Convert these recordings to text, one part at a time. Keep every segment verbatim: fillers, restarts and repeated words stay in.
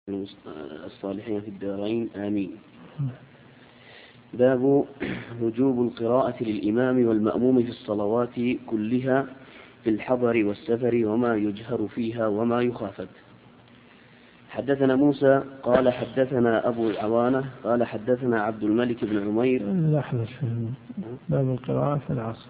الصالحين في الدارين آمين. باب وجوب القراءة للإمام والمأموم في الصلوات كلها في الحضر والسفر وما يجهر فيها وما يخافت. حدثنا موسى قال حدثنا أبو العوانة قال حدثنا عبد الملك بن عمير. لحظة باب القراءة في العصر.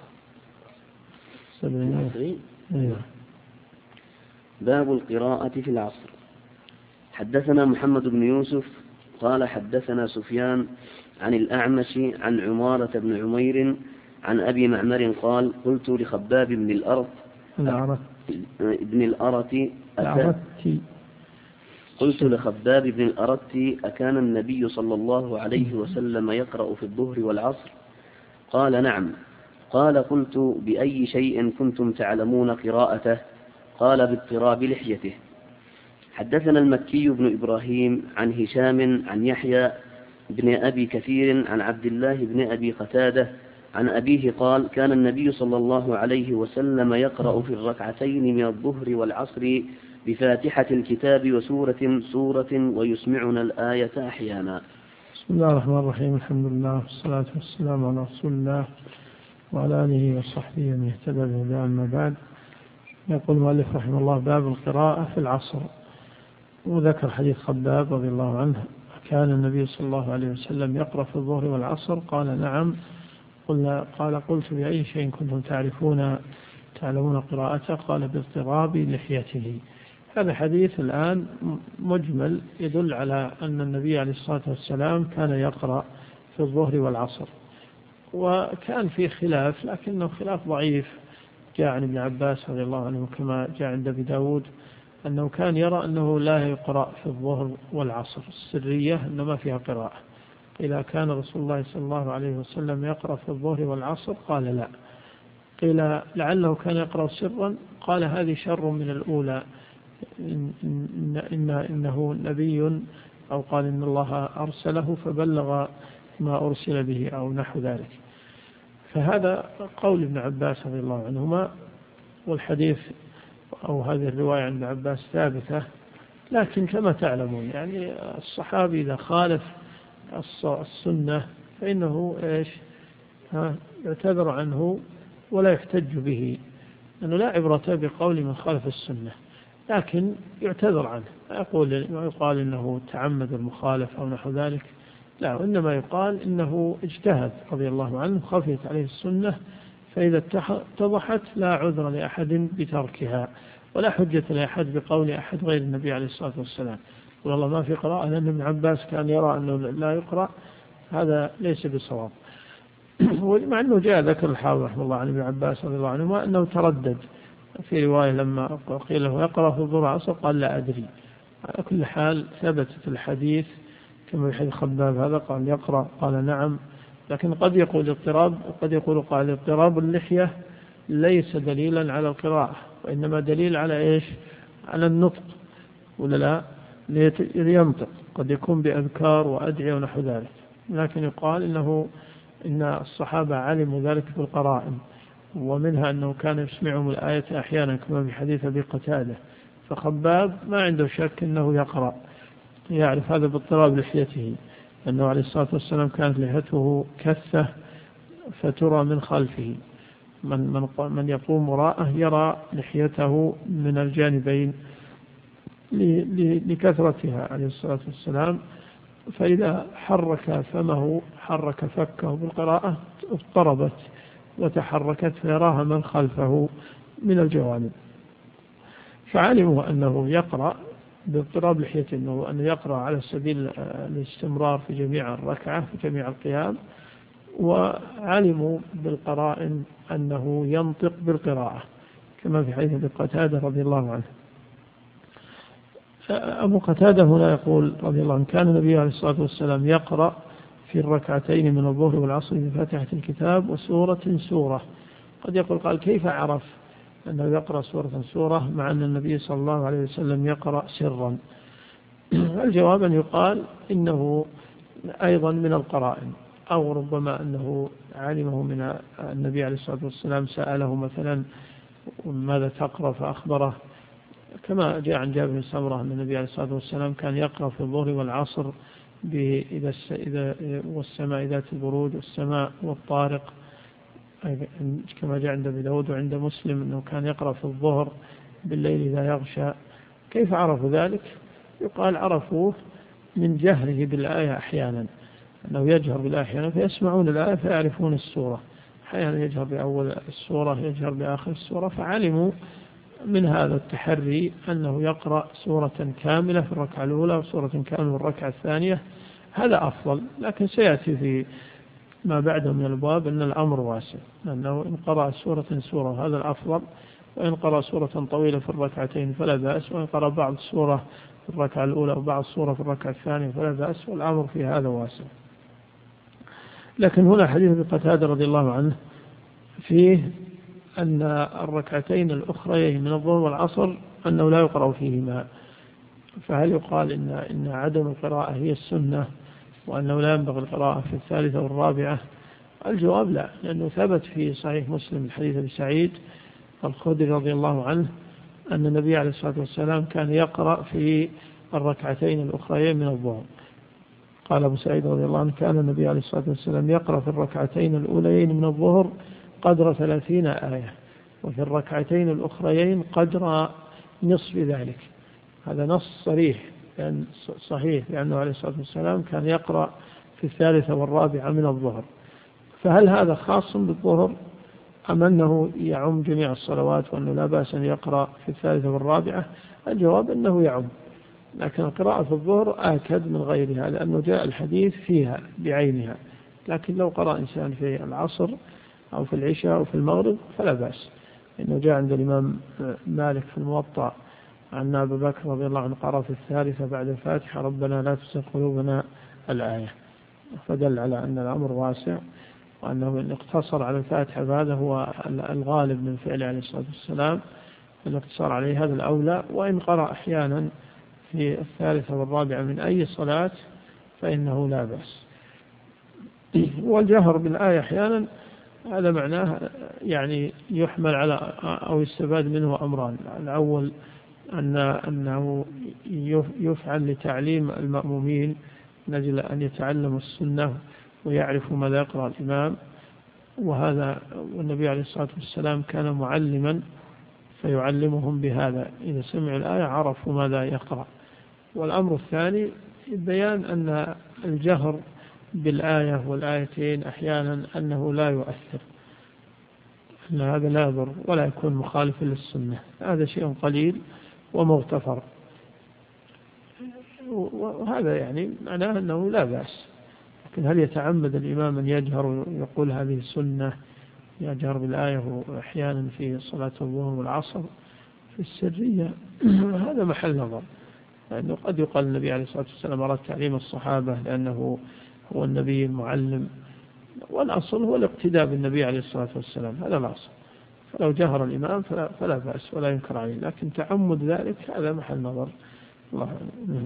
باب القراءة في العصر. حدثنا محمد بن يوسف قال حدثنا سفيان عن الأعمش عن عمارة بن عمير عن أبي معمر قال قلت لخباب بن الأرت ابن الأرت قلت لخباب بن الأرت أكان النبي صلى الله عليه وسلم يقرأ في الظهر والعصر؟ قال نعم. قال قلت بأي شيء كنتم تعلمون قراءته؟ قال باضطراب لحيته. حدثنا المكي بن إبراهيم عن هشام عن يحيى بن أبي كثير عن عبد الله بن أبي قتادة عن أبيه قال كان النبي صلى الله عليه وسلم يقرأ في الركعتين من الظهر والعصر بفاتحة الكتاب وسورة سورة ويسمعنا الآية أحيانا. بسم الله الرحمن الرحيم. الحمد لله والصلاة والسلام على رسول الله وعلى آله وصحبه من اهتدى بهداه. أما بعد، يقول المؤلف رحمه الله باب القراءة في العصر. وذكر حديث خباب رضي الله عنه كان النبي صلى الله عليه وسلم يقرأ في الظهر والعصر؟ قال نعم. قلنا قال قلت بأي شيء كنتم تعرفون تعلمون قراءته؟ قال باضطراب لحيته. هذا حديث الآن مجمل يدل على أن النبي عليه الصلاة والسلام كان يقرأ في الظهر والعصر، وكان في خلاف لكنه خلاف ضعيف. جاء عن ابن عباس رضي الله عنه كما جاء عند أبي داود أنه كان يرى أنه لا يقرأ في الظهر والعصر السرية، إنما فيها قراءة. قيل كان رسول الله صلى الله عليه وسلم يقرأ في الظهر والعصر؟ قال لا. قيل لعله كان يقرأ سرا؟ قال هذه شر من الأولى، إن إن إن إنه نبي، أو قال إن الله أرسله فبلغ ما أرسل به أو نحو ذلك. فهذا قول ابن عباس رضي الله عنهما، والحديث أو هذه الرواية عن ابن عباس ثابتة. لكن كما تعلمون يعني الصحابي إذا خالف السنة فإنه إيش ها يعتذر عنه ولا يحتج به، أنه لا عبرة بقول من خالف السنة، لكن يعتذر عنه. يقول ما يقال إنه تعمد المخالف أو نحو ذلك، لا، إنما يقال إنه اجتهد رضي الله عنه، خفيت عليه السنة، فإذا اتضحت لا عذر لأحد بتركها ولا حجة لأحد بقول أحد غير النبي عليه الصلاة والسلام. والله ما في قراءة، لأن ابن عباس كان يرى أنه لا يقرأ، هذا ليس بصواب. ومع أنه جاء ذكر الحافظ رحمه الله عن ابن عباس رضي الله عنه أنه تردد في رواية لما قيل له يقرأ في الظهر والعصر قال لا أدري. على كل حال ثبتت الحديث كما في حديث خباب هذا قال يقرأ، قال نعم. لكن قد يقول اضطراب، وقد يقول قال اضطراب اللحية ليس دليلا على القراءة، وإنما دليل على إيش؟ على النطق، ولا لا؟ لينطق، قد يكون بأذكار وأدعية ونحو ذلك. لكن يقال إنه إن الصحابة علموا ذلك بالقرائن، ومنها أنه كان يسمعهم الآية أحيانا كما في حديث أبي قتادة. فخباب ما عنده شك أنه يقرأ، يعرف هذا باضطراب لحيته، أنه عليه الصلاة والسلام كانت لحيته كثة فترى من خلفه، من, من, من يقوم وراءه يرى لحيته من الجانبين لكثرتها عليه الصلاة والسلام. فإذا حرك فمه حرك فكه بالقراءة اضطربت وتحركت فيراها من خلفه من الجوانب. فعلموا أنه يقرأ باضطراب لحيته، أنه أنه يقرأ على سبيل الاستمرار في جميع الركعة في جميع القيام، وعلموا بالقرائن أنه ينطق بالقراءة كما في حديث أبي قتادة رضي الله عنه. أبو قتادة هنا يقول رضي الله عنه كان النبي عليه الصلاة والسلام يقرأ في الركعتين من الظهر والعصر بفاتحة الكتاب وسورة سورة. قد يقول قال كيف عرف أنه يقرأ سورة سورة مع أن النبي صلى الله عليه وسلم يقرأ سرا؟ الجواب أن يقال إنه أيضا من القرائن، أو ربما أنه علمه من النبي عليه الصلاة والسلام، سأله مثلا ماذا تقرأ فأخبره، كما جاء عن جابر بن سمرة أن النبي عليه الصلاة والسلام كان يقرأ في الظهر والعصر إذا إذا والسماء ذات البروج والسماء والطارق، كما جاء عند أبي داود وعند مسلم أنه كان يقرأ في الظهر بالليل إذا يغشى. كيف عرفوا ذلك؟ يقال عرفوه من جهره بالآية أحيانا، أنه يجهر بالآية أحيانا فيسمعون الآية فيعرفون السورة، أحيانا يجهر بأول السورة يجهر بآخر السورة، فعلموا من هذا التحري أنه يقرأ سورة كاملة في الركعة الأولى وسورة كاملة في الركعة الثانية. هذا أفضل، لكن سيأتي في ما بعده من الأبواب أن الأمر واسع، أنه إن قرأ سورة سورة هذا الأفضل، وإن قرأ سورة طويلة في الركعتين فلا بأس، وإن قرأ بعض السورة في الركعة الأولى وبعض السورة في الركعة الثانية فلا بأس، والأمر في هذا واسع. لكن هنا حديث قتادة رضي الله عنه فيه أن الركعتين الأخريين من الظهر والعصر أنه لا يقرأ فيهما، فهل يقال إن, إن عدم القراءة هي السنة وأنه لا ينبغي القراءة في الثالثة والرابعة؟ الجواب لا، لأنه ثبت في صحيح مسلم الحديث أبي سعيد الخدري رضي الله عنه أن النبي عليه الصلاة والسلام كان يقرأ في الركعتين الأخريين من الظهر. قال أبو سعيد رضي الله عنه كان النبي عليه الصلاة والسلام يقرأ في الركعتين الأوليين من الظهر قدر ثلاثين آية، وفي الركعتين الأخريين قدر نصف ذلك. هذا نص صريح لأن صحيح، لأنه عليه الصلاة والسلام كان يقرأ في الثالثة والرابعة من الظهر. فهل هذا خاص بالظهر أم أنه يعم جميع الصلوات وأنه لا بأس أن يقرأ في الثالثة والرابعة؟ الجواب أنه يعم، لكن القراءة في الظهر آكد من غيرها لأنه جاء الحديث فيها بعينها. لكن لو قرأ إنسان في العصر أو في العشاء أو في المغرب فلا بأس، إنه جاء عند الإمام مالك في الموطأ عن أبي بكر رضي الله عنه قرأ في الثالثة بعد الفاتحة ربنا لا تزغ قلوبنا الآية، فدل على أن الأمر واسع، وأنه إن اقتصر على الفاتحة فهذا هو الغالب من فعله عليه الصلاة والسلام، الاقتصار عليه هذا الأولى. وإن قرأ أحيانا في الثالثة والرابعة من أي صلاة فإنه لا بأس. والجهر بالآية أحيانا هذا معناه يعني يحمل على أو يستفاد منه أمران. الأول أن أنه يفعل لتعليم المأمومين من أجل أن يتعلموا السنة ويعرفوا ماذا يقرأ الإمام، وهذا والنبي عليه الصلاة والسلام كان معلما فيعلمهم بهذا، إذا سمعوا الآية عرفوا ماذا يقرأ. والأمر الثاني بيان أن الجهر بالآية والآيتين أحيانا أنه لا يؤثر، أن هذا لا يضر ولا يكون مخالفا للسنة، هذا شيء قليل ومغتفر، وهذا يعني معناه أنه لا بأس. لكن هل يتعمد الإمام أن يجهر ويقول هذه السنة، يجهر بالآية أحيانا في صلاة الظهر والعصر في السرية؟ هذا محل نظر، لأنه قد يقال النبي عليه الصلاة والسلام أراد تعليم الصحابة لأنه هو النبي المعلم، والأصل هو الاقتداء بالنبي عليه الصلاة والسلام، هذا الأصل. فلو جهر الإمام فلا, فلا بأس ولا ينكر عليه، لكن تعمد ذلك هذا محل نظر. الله أعلم.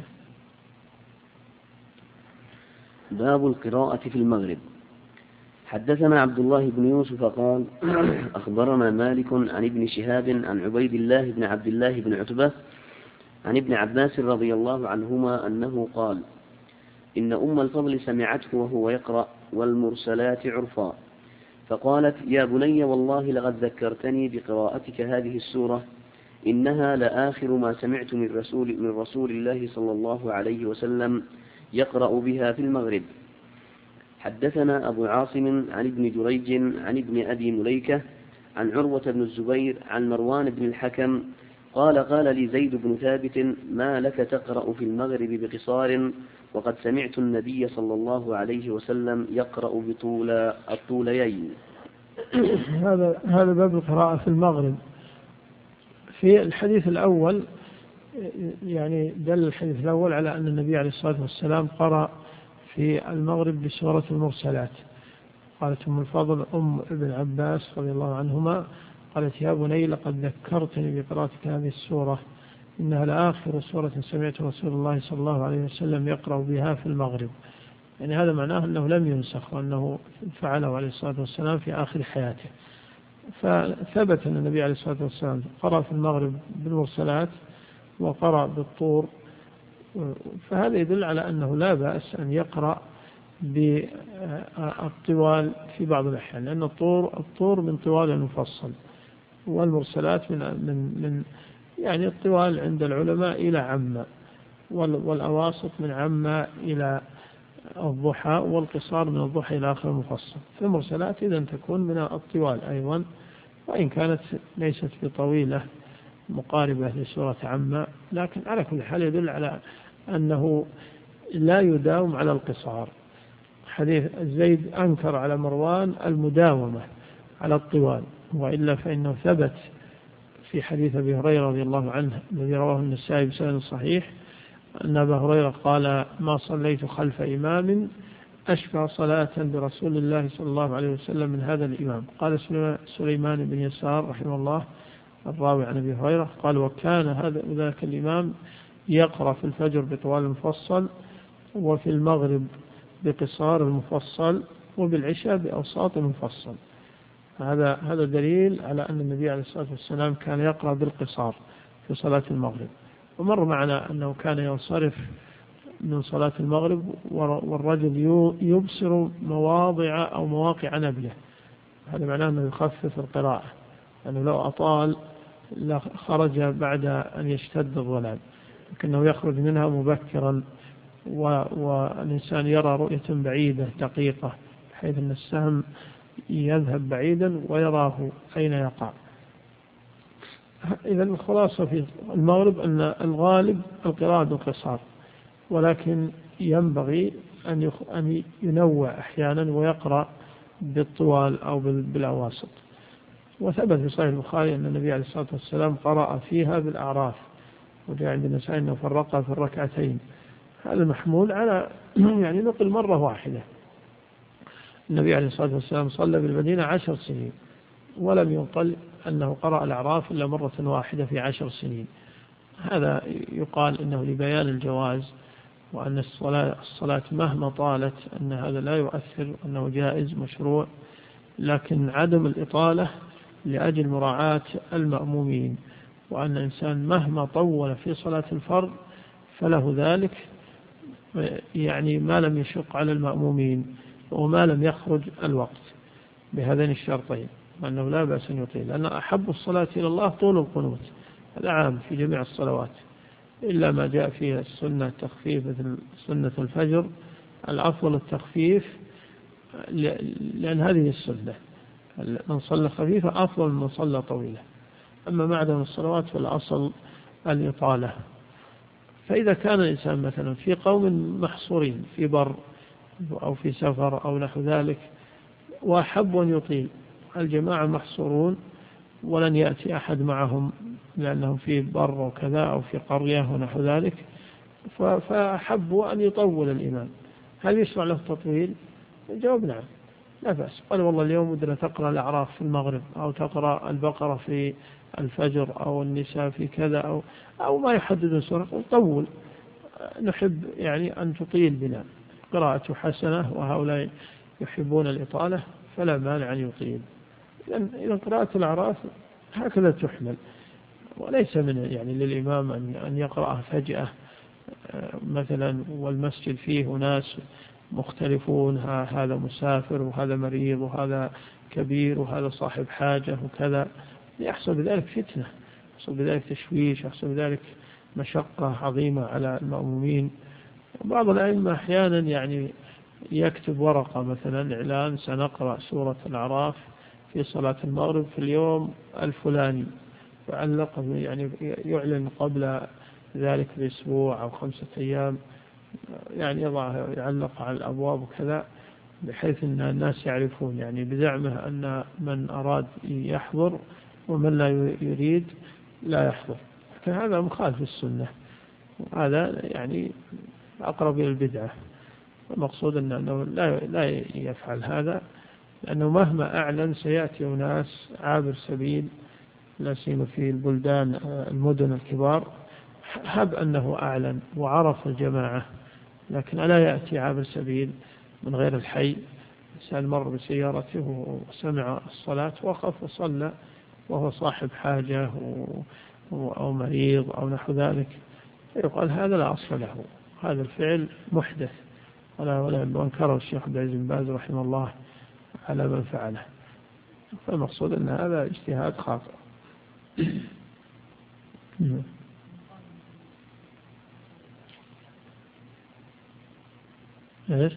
باب القراءة في المغرب. حدثنا عبد الله بن يوسف قال أخبرنا مالك عن ابن شهاب عن عبيد الله بن عبد الله بن عتبة عن ابن عباس رضي الله عنهما أنه قال إن أم الفضل سمعته وهو يقرأ والمرسلات عرفا، فقالت يا بني والله لقد ذكرتني بقراءتك هذه السورة، إنها لآخر ما سمعت من رسول, من رسول الله صلى الله عليه وسلم يقرأ بها في المغرب. حدثنا أبو عاصم عن ابن جريج عن ابن أبي مليكة عن عروة بن الزبير عن مروان بن الحكم قال قال لي زيد بن ثابت ما لك تقرأ في المغرب بقصار وقد سمعت النبي صلى الله عليه وسلم يقرأ بطول الطوليين. هذا هذا باب القراءة في المغرب. في الحديث الأول يعني دل الحديث الأول على أن النبي عليه الصلاة والسلام قرأ في المغرب بسورة المرسلات. قالت أم الفضل أم ابن عباس رضي الله عنهما قالت يا بني لقد ذكرتني بقراءتك هذه السورة، إنها لآخر سورة سمعت رسول الله صلى الله عليه وسلم يقرأ بها في المغرب. يعني هذا معناه أنه لم ينسخ، وأنه فعله عليه الصلاة والسلام في آخر حياته. فثبت أن النبي عليه الصلاة والسلام قرأ في المغرب بالمرسلات وقرأ بالطور، فهذا يدل على أنه لا بأس أن يقرأ بالطوال في بعض الأحيان، لأن الطور الطور من طوال المفصل، والمرسلات من من من يعني الطوال عند العلماء إلى عما، والأواسط من عما إلى الضحى، والقصار من الضحى إلى آخر المفصل. فالمرسلات إذن تكون من الطوال أيضا، وإن كانت ليست بطويلة مقاربة لسورة عما، لكن على كل حال يدل على أنه لا يداوم على القصار. حديث زيد أنكر على مروان المداومة على الطوال، وإلا فإنه ثبت في حديث أبي هريرة رضي الله عنه الذي رواه النسائي بسند صحيح أن أبا هريرة قال: ما صليت خلف إمام أشبه صلاة برسول الله صلى الله عليه وسلم من هذا الإمام. قال سليمان بن يسار رحمه الله الراوي عن أبي هريرة قال: وكان هذا ذاك الإمام يقرأ في الفجر بطوال المفصل، وفي المغرب بقصار المفصل، وبالعشاء بأوساط المفصل. هذا هذا دليل على أن النبي عليه الصلاة والسلام كان يقرأ بالقصار في صلاة المغرب. ومر معنا أنه كان ينصرف من صلاة المغرب والرجل يبصر مواضع أو مواقع نبله، هذا معناه أنه يخفف القراءة، أنه لو أطال خرج بعد أن يشتد الظلام، لكنه يخرج منها مبكرا، والإنسان يرى رؤية بعيدة دقيقة، بحيث أن السهم يذهب بعيدا ويراه أين يقع. إذا الخلاصة في المغرب أن الغالب القراءة بالقصار، ولكن ينبغي أن ينوع أحيانا ويقرأ بالطوال أو بالأواسط. وثبت في صحيح البخاري أن النبي عليه الصلاة والسلام قرأ فيها بالأعراف، وجاء عند النسائي أنه فرقها في الركعتين. هذا محمول على يعني نقل مرة واحدة. النبي عليه الصلاة والسلام صلى بالمدينة عشر سنين، ولم ينقل أنه قرأ الأعراف إلا مرة واحدة في عشر سنين. هذا يقال إنه لبيان الجواز، وأن الصلاة, الصلاة مهما طالت أن هذا لا يؤثر، أنه جائز مشروع، لكن عدم الإطالة لأجل مراعاة المأمومين، وأن الإنسان مهما طول في صلاة الفرض فله ذلك، يعني ما لم يشق على المأمومين وما لم يخرج الوقت بهذين الشرطين، وأنه لا بأس أن يطيل، لأن أحب الصلاة إلى الله طول القنوت، هذا عام في جميع الصلوات، إلا ما جاء فيه السنة التخفيف مثل سنة الفجر، الأفضل التخفيف، لأن هذه السنة، من صلى خفيفة أفضل من صلى طويلة. أما معدن الصلوات فالأصل الإطالة. فإذا كان الإنسان مثلا في قوم محصورين في بر أو في سفر أو نحو ذلك، وأحب أن يطيل، الجماعة محصورون ولن يأتي أحد معهم لأنهم في بر وكذا أو في قرية ونحو ذلك، فأحبوا أن يطول الإمام، هل يشرع له التطويل؟ الجواب نعم، لا بأس. قال والله اليوم ودنا تقرأ الأعراف في المغرب، أو تقرأ البقرة في الفجر، أو النساء في كذا، أو أو ما يحدد سورة، طول، نحب يعني أن تطيل بنا، قراءة حسنة وهؤلاء يحبون الإطالة، فلا مانع أن يطيل. إذا قراءة الأعراف هكذا تحمل، وليس من يعني للإمام أن يقرأها فجأة مثلا والمسجد فيه ناس مختلفون، هذا مسافر وهذا مريض وهذا كبير وهذا صاحب حاجة وكذا، يحصل بذلك فتنة، يحصل بذلك تشويش، يحصل بذلك مشقة عظيمة على المأمومين. بعض الأئمة أحيانا يعني يكتب ورقة مثلا إعلان سنقرأ سورة الأعراف في صلاة المغرب في اليوم الفلاني، يعلق يعني يعلن قبل ذلك بأسبوع أو خمسة أيام، يعني يضع يعلق على الأبواب وكذا، بحيث أن الناس يعرفون يعني بزعمه أن من أراد يحضر ومن لا يريد لا يحضر. فهذا مخالف السنة، هذا يعني أقرب إلى البدعة. المقصود أنه لا لا يفعل هذا، لأنه مهما أعلن سيأتي ناس عابر سبيل، لا سيما في البلدان المدن الكبار، هب أنه أعلن وعرف الجماعة، لكن ألا يأتي عابر سبيل من غير الحي، إنسان مر بسيارته وسمع الصلاة وقف وصلى وهو صاحب حاجة أو مريض أو نحو ذلك، يقال هذا لا أصل له، هذا الفعل محدث، ولا ولا وانكره الشيخ عبد العزيز بن باز رحمه الله على من فعله. فالمقصود أن هذا اجتهاد خاطئ. إيش؟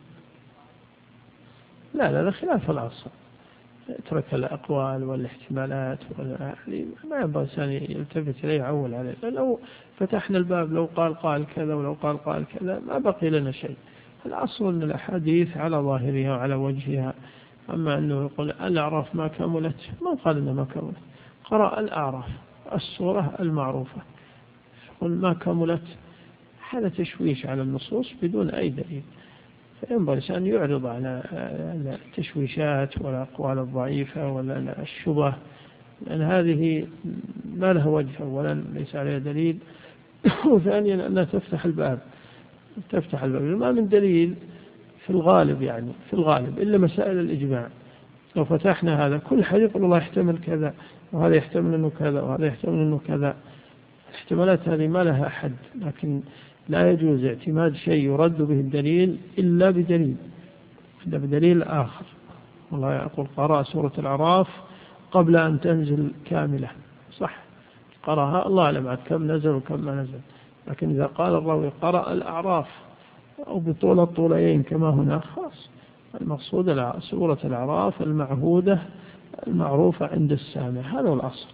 لا لا، خلاف الأصل، اترك الأقوال والاحتمالات يعني ما ينبغي الإنسان يلتفت إليه يعول عليه. لو فتحنا الباب لو قال قال كذا ولو قال قال كذا ما بقي لنا شيء. الأصل أن الأحاديث على ظاهرها وعلى وجهها. أما أنه يقول الأعراف ما كملت، ما قال إنها ما كملت، قرأ الأعراف السورة المعروفة، يقول ما كملت، هذا تشويش على النصوص بدون أي دليل. فينبغي الإنسان يعرض على التشويشات والأقوال الضعيفة ولا الشبه، لأن هذه ما لها وجه، أولا ليس عليها دليل، وثانيا أنها تفتح الباب تفتح الباب ما من دليل في الغالب، يعني في الغالب إلا مسائل الإجماع. لو فتحنا هذا كل حديث يقول الله يحتمل كذا وهذا يحتمل أنه كذا وهذا يحتمل أنه كذا، الاحتمالات هذه ما لها حد. لكن لا يجوز اعتماد شيء يرد به الدليل إلا بدليل إلا بدليل آخر. والله يقول قرأ سورة الأعراف قبل أن تنزل كاملة، صح، قرأها الله أعلم عاد كم نزل وكم ما نزل. لكن إذا قال الراوي قرأ الأعراف أو بطول الطولين كما هنا، خاص المقصود سورة الأعراف المعهودة المعروفة عند السامع، هذا هو الأصل.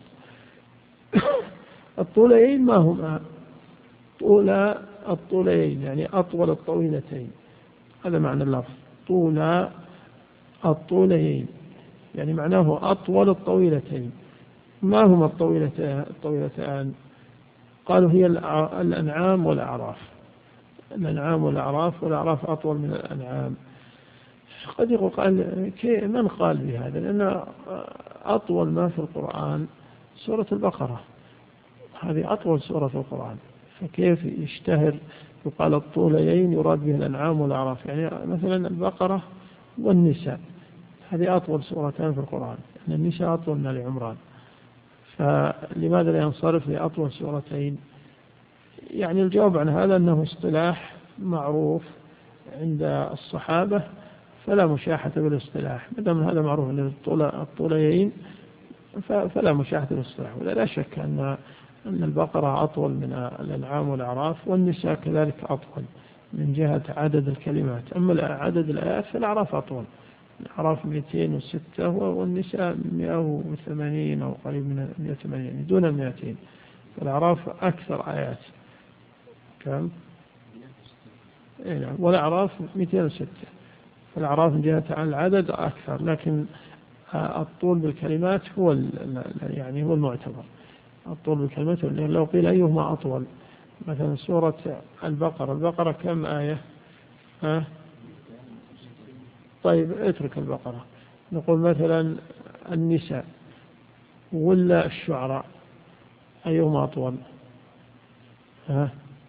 الطولين ما هما؟ طول الطولين يعني أطول الطويلتين، هذا معنى اللفظ، طول الطولين يعني معناه أطول الطويلتين. ما هما الطويلتان؟ قالوا هي الأنعام والأعراف. الأنعام والأعراف، والأعراف أطول من الأنعام. قد يقول قال من قال بهذا؟ لأن أطول ما في القرآن سورة البقرة، هذه أطول سورة في القرآن، فكيف يشتهر يقال الطولين يراد به الأنعام والأعراف؟ يعني مثلا البقرة والنساء هذه أطول سورتان في القرآن، يعني النساء أطول من آل عمران، فلماذا لا ينصرف لأطول سورتين؟ يعني الجواب عن هذا أنه اصطلاح معروف عند الصحابة، فلا مشاحة بالاصطلاح، مدام هذا معروف أن الطولين فلا مشاحة بالاصطلاح. ولا لا شك أن أن البقرة أطول من الأنعام والأعراف، والنساء كذلك أطول من جهة عدد الكلمات. أما عدد الآيات فالأعراف أطول، الأعراف مئتين وستة والنساء مئة وثمانين أو قريب من مئة وثمانين، يعني دون المئتين. فالأعراف أكثر آيات كم؟ إيه، والأعراف مئتين وستة، فالأعراف من جهة العدد أكثر، لكن الطول بالكلمات هو يعني هو المعتبر. الطول بالكلمات لو قيل أيهما أطول، مثلا سورة البقرة، البقرة كم آية؟ ها؟ طيب اترك البقرة، نقول مثلا النساء ولا الشعراء، أيهما أطول؟ ها؟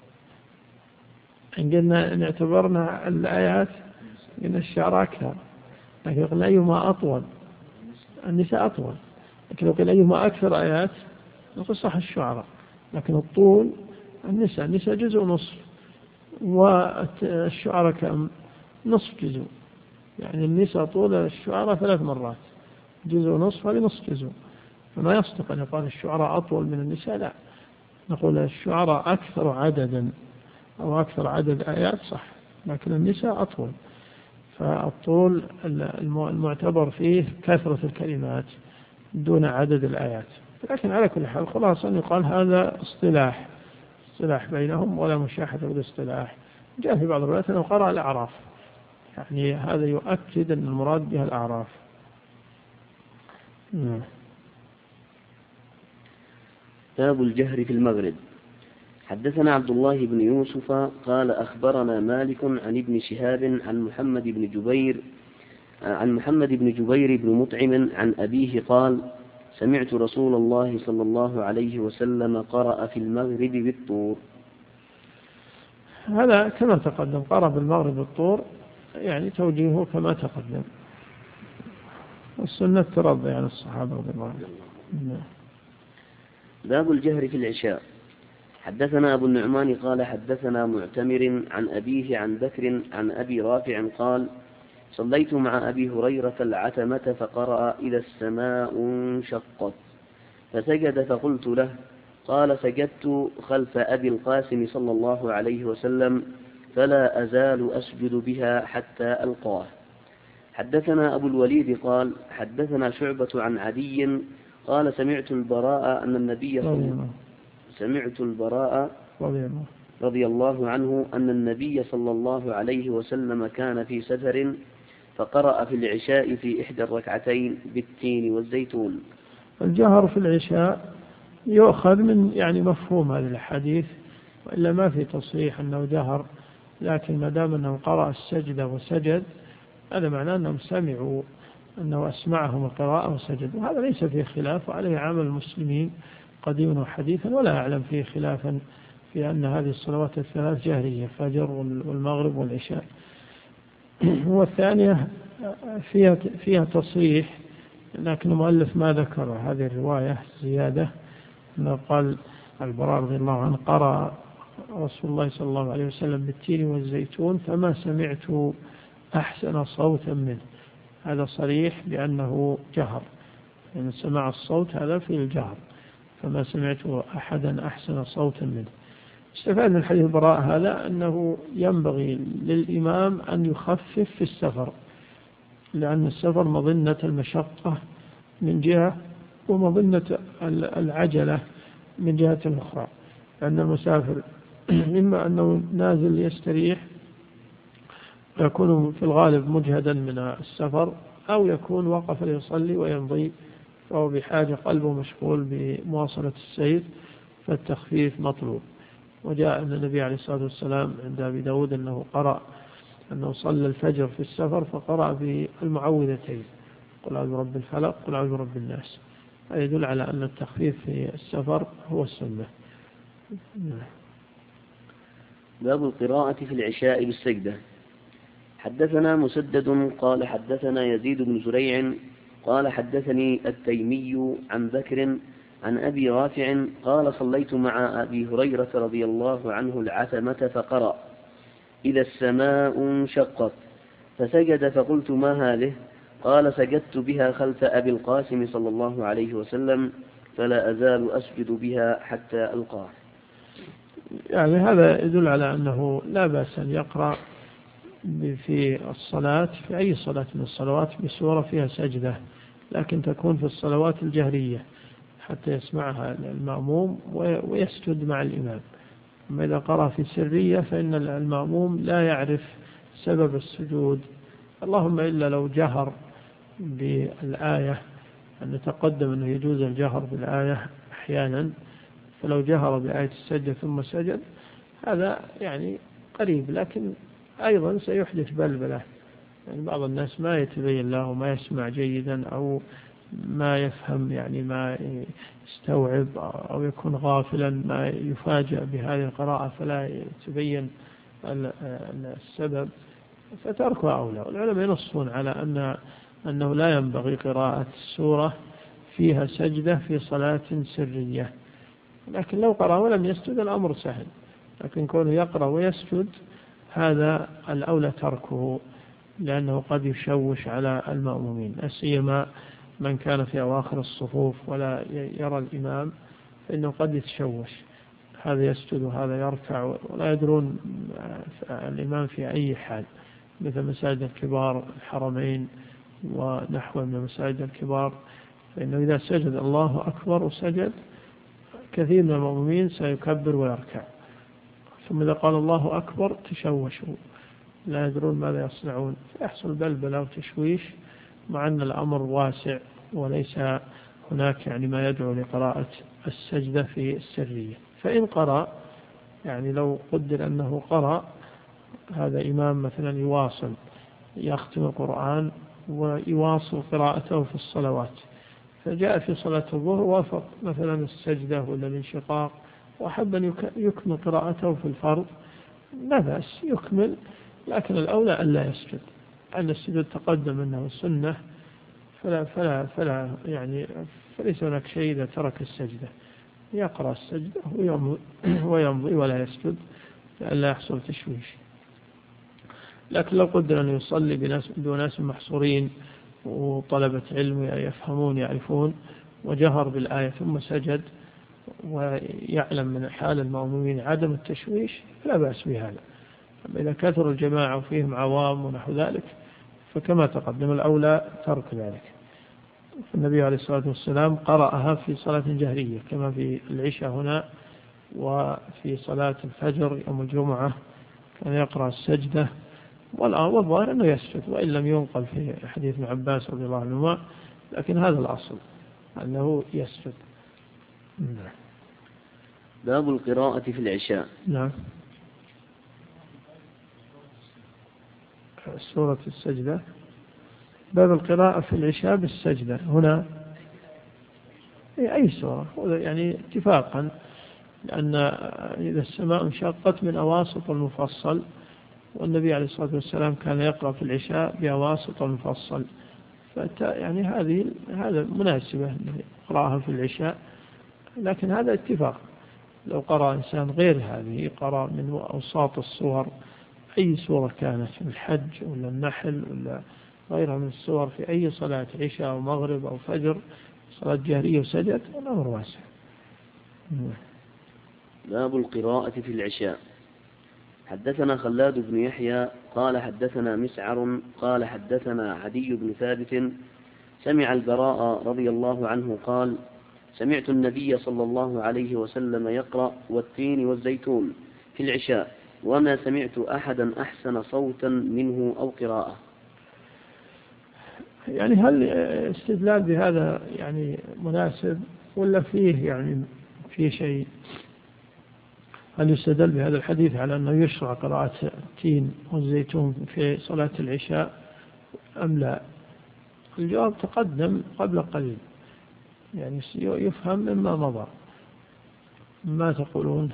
إن قلنا إن اعتبرنا الآيات إن الشعراء أكثر، لكن قلنا أيهما أطول؟ النساء أطول. لكن لو قلنا أيهما أكثر آيات نقول صح الشعراء، لكن الطول النساء، النساء جزء ونصف، والشعراء كم؟ نصف جزء، يعني النساء طول الشعراء ثلاث مرات، جزء ونصف هذه نصف جزء، فما يصدق أن يقال الشعراء أطول من النساء، لا، نقول الشعراء أكثر عددا أو أكثر عدد آيات، صح، لكن النساء أطول. فالطول المعتبر فيه كثرة الكلمات دون عدد الآيات. لكن على كل حال خلاص أن يقال هذا اصطلاح اصطلاح بينهم ولا مشاحة بالاصطلاح. جاء في بعض الروايات أنه قرأ الأعراف، يعني هذا يؤكد أن المراد بها الأعراف. باب الجهر في المغرب. حدثنا عبد الله بن يوسف قال أخبرنا مالك عن ابن شهاب عن محمد بن جبير عن محمد بن جبير بن مطعم عن أبيه قال سمعت رسول الله صلى الله عليه وسلم قرأ في المغرب بالطور. هذا كما تقدم، قرأ بالمغرب بالطور، يعني توجيهه كما تقدم، السنة ترضي عن الصحابة رضي الله عنهم. باب الجهر في العشاء. حدثنا أبو النعمان قال حدثنا معتمر عن أبيه عن بكر عن أبي رافع قال صليت مع أبي هريرة العتمة فقرأ إذا السماء انشقت فسجد فقلت له قال سجدت خلف أبي القاسم صلى الله عليه وسلم فلا أزال أسجد بها حتى ألقاه. حدثنا أبو الوليد قال حدثنا شعبة عن عدي قال سمعت البراء أن النبي صلى سمعت البراء رضي الله عنه أن النبي صلى الله عليه وسلم كان في سفر فقرأ في العشاء في إحدى الركعتين بالتين والزيتون. الجهر في العشاء يؤخذ من يعني مفهوم هذا الحديث، وإلا ما في تصريح أنه جهر، لكن ما دام أنه قرأ السجدة وسجد هذا معناه أنهم سمعوا أنه أسمعهم القراءة وسجد، وهذا ليس فيه خلاف، وعليه عمل المسلمين قديما وحديثا، ولا أعلم فيه خلافا في أن هذه الصلوات الثلاث جهرية، الفجر والمغرب والعشاء. والثانية فيها فيها تصريح، لكن المؤلف ما ذكر هذه الرواية زيادة، أنه قال البراء رضي الله عنه قرأ رسول الله صلى الله عليه وسلم بالتين والزيتون فما سمعت أحسن صوتا منه. هذا صريح بأنه جهر، يعني سماع الصوت هذا في الجهر، فما سمعت أحدا أحسن صوتا منه. استفاد من حديث البراء هذا أنه ينبغي للإمام أن يخفف في السفر، لأن السفر مظنة المشقة من جهة ومظنة العجلة من جهة أخرى، لأن المسافر إما أنه نازل يستريح يكون في الغالب مجهدا من السفر، أو يكون وقف ليصلي ويمضي، فهو بحاجة قلبه مشغول بمواصلة السير، فالتخفيف مطلوب. وجاء أن النبي عليه الصلاة والسلام عند أبي داود أنه قرأ أنه صلى الفجر في السفر فقرأ بالمعوذتين قل أعوذ برب الفلق قل أعوذ برب الناس. هذا يدل على أن التخفيف في السفر هو السنة. باب القراءة في العشاء بالسجدة. حدثنا مسدد قال حدثنا يزيد بن زريع قال حدثني التيمي عن بكر عن أبي رافع قال صليت مع أبي هريرة رضي الله عنه العتمة فقرأ إذا السماء انشقت فسجد فقلت ما هذه؟ قال سجدت بها خلف أبي القاسم صلى الله عليه وسلم فلا أزال أسجد بها حتى ألقاه. يعني هذا يدل على أنه لا بأس أن يقرأ في الصلاة في أي صلاة من الصلوات بسورة فيها سجدة، لكن تكون في الصلوات الجهرية حتى يسمعها المأموم ويسجد مع الإمام. أما إذا قرأ في سرية فإن المأموم لا يعرف سبب السجود، اللهم إلا لو جهر بالآية، أن نتقدم أنه يجوز الجهر بالآية أحيانا، فلو جهر بآية السجدة ثم سجد هذا يعني قريب، لكن أيضا سيحدث بلبلة، يعني بعض الناس ما يتبين له ما يسمع جيدا أو ما يفهم يعني ما يستوعب أو يكون غافلا ما يفاجأ بهذه القراءة فلا يتبين السبب فتركها أولى. والعلماء ينصون على أن أنه لا ينبغي قراءة السورة فيها سجدة في صلاة سرية، لكن لو قرأ ولم يسجد الأمر سهل، لكن كونه يقرأ ويسجد هذا الأولى تركه، لأنه قد يشوش على المأمومين، سيما من كان في أواخر الصفوف ولا يرى الإمام فإنه قد يتشوش، هذا يسجد وهذا يركع ولا يدرون الإمام في أي حال، مثل مساجد الكبار الحرمين ونحو من مساجد الكبار، فإنه إذا سجد الله أكبر وسجد كثير من المؤمنين سيكبر ويركع، ثم إذا قال الله أكبر تشوشوا لا يدرون ماذا يصنعون، فيحصل بلبلة وتشويش، مع أن الأمر واسع وليس هناك يعني ما يدعو لقراءة السجدة في السرية. فإن قرأ يعني لو قدر أنه قرأ هذا إمام مثلا يواصل يختم القرآن ويواصل قراءته في الصلوات، فجاء في صلاة الظهر وافق مثلا السجدة ولا الانشقاق وأحب أن يكمل قراءته في الفرض لا بأس يكمل، لكن الأولى أن لا يسجد، أن السجود تقدم أنه سنة فلا, فلا, فلا يعني فليس هناك شيء إذا ترك السجدة، يقرأ السجدة ويمضي ولا يسجد لئلا يحصل تشويش. لكن لو قدر أن يصلي بناس بناس محصورين وطلبة علم يفهمون يعرفون وجهر بالآية ثم سجد ويعلم من حال المأمومين عدم التشويش لا بأس بهذا. أما إذا كثر الجماعة وفيهم عوام ونحو ذلك فكما تقدم الأولى ترك ذلك. النبي عليه الصلاة والسلام قرأها في صلاة جهرية كما في العشاء هنا، وفي صلاة الفجر يوم الجمعة كان يقرأ السجدة، والظاهر أنه يسجد وإن لم ينقل في حديث ابن عباس رضي الله عنهما، لكن هذا الأصل أنه يسجد. باب القراءة في العشاء. نعم. سورة السجدة. باب القراءة في العشاء بالسجدة هنا أي سورة، يعني اتفاقا، لأن إذا السماء انشقت من أواسط المفصل، والنبي عليه الصلاة والسلام كان يقرأ في العشاء بأواسط المفصل، يعني هذه هذا مناسبة أن يقرأها في العشاء، لكن هذا اتفاق. لو قرأ إنسان غير هذه، قرأ من أوساط السور أي سورة كانت، الحج ولا النحل ولا غيرها من السور، في أي صلاة عشاء أو مغرب أو فجر، صلاة جهرية وسجد، الأمر واسع. باب القراءة في العشاء. حدثنا خلاد بن يحيى قال حدثنا مسعر قال حدثنا عدي بن ثابت سمع البراء رضي الله عنه قال سمعت النبي صلى الله عليه وسلم يقرأ والتين والزيتون في العشاء وما سمعت أحدا أحسن صوتا منه أو قراءة. يعني هل استدلال بهذا يعني مناسب ولا فيه يعني في شيء؟ هل يستدل بهذا الحديث على أنه يشرع قراءة التين والزيتون في صلاة العشاء أم لا؟ الجواب تقدم قبل قليل، يعني يفهم مما مضى. ما تقولون؟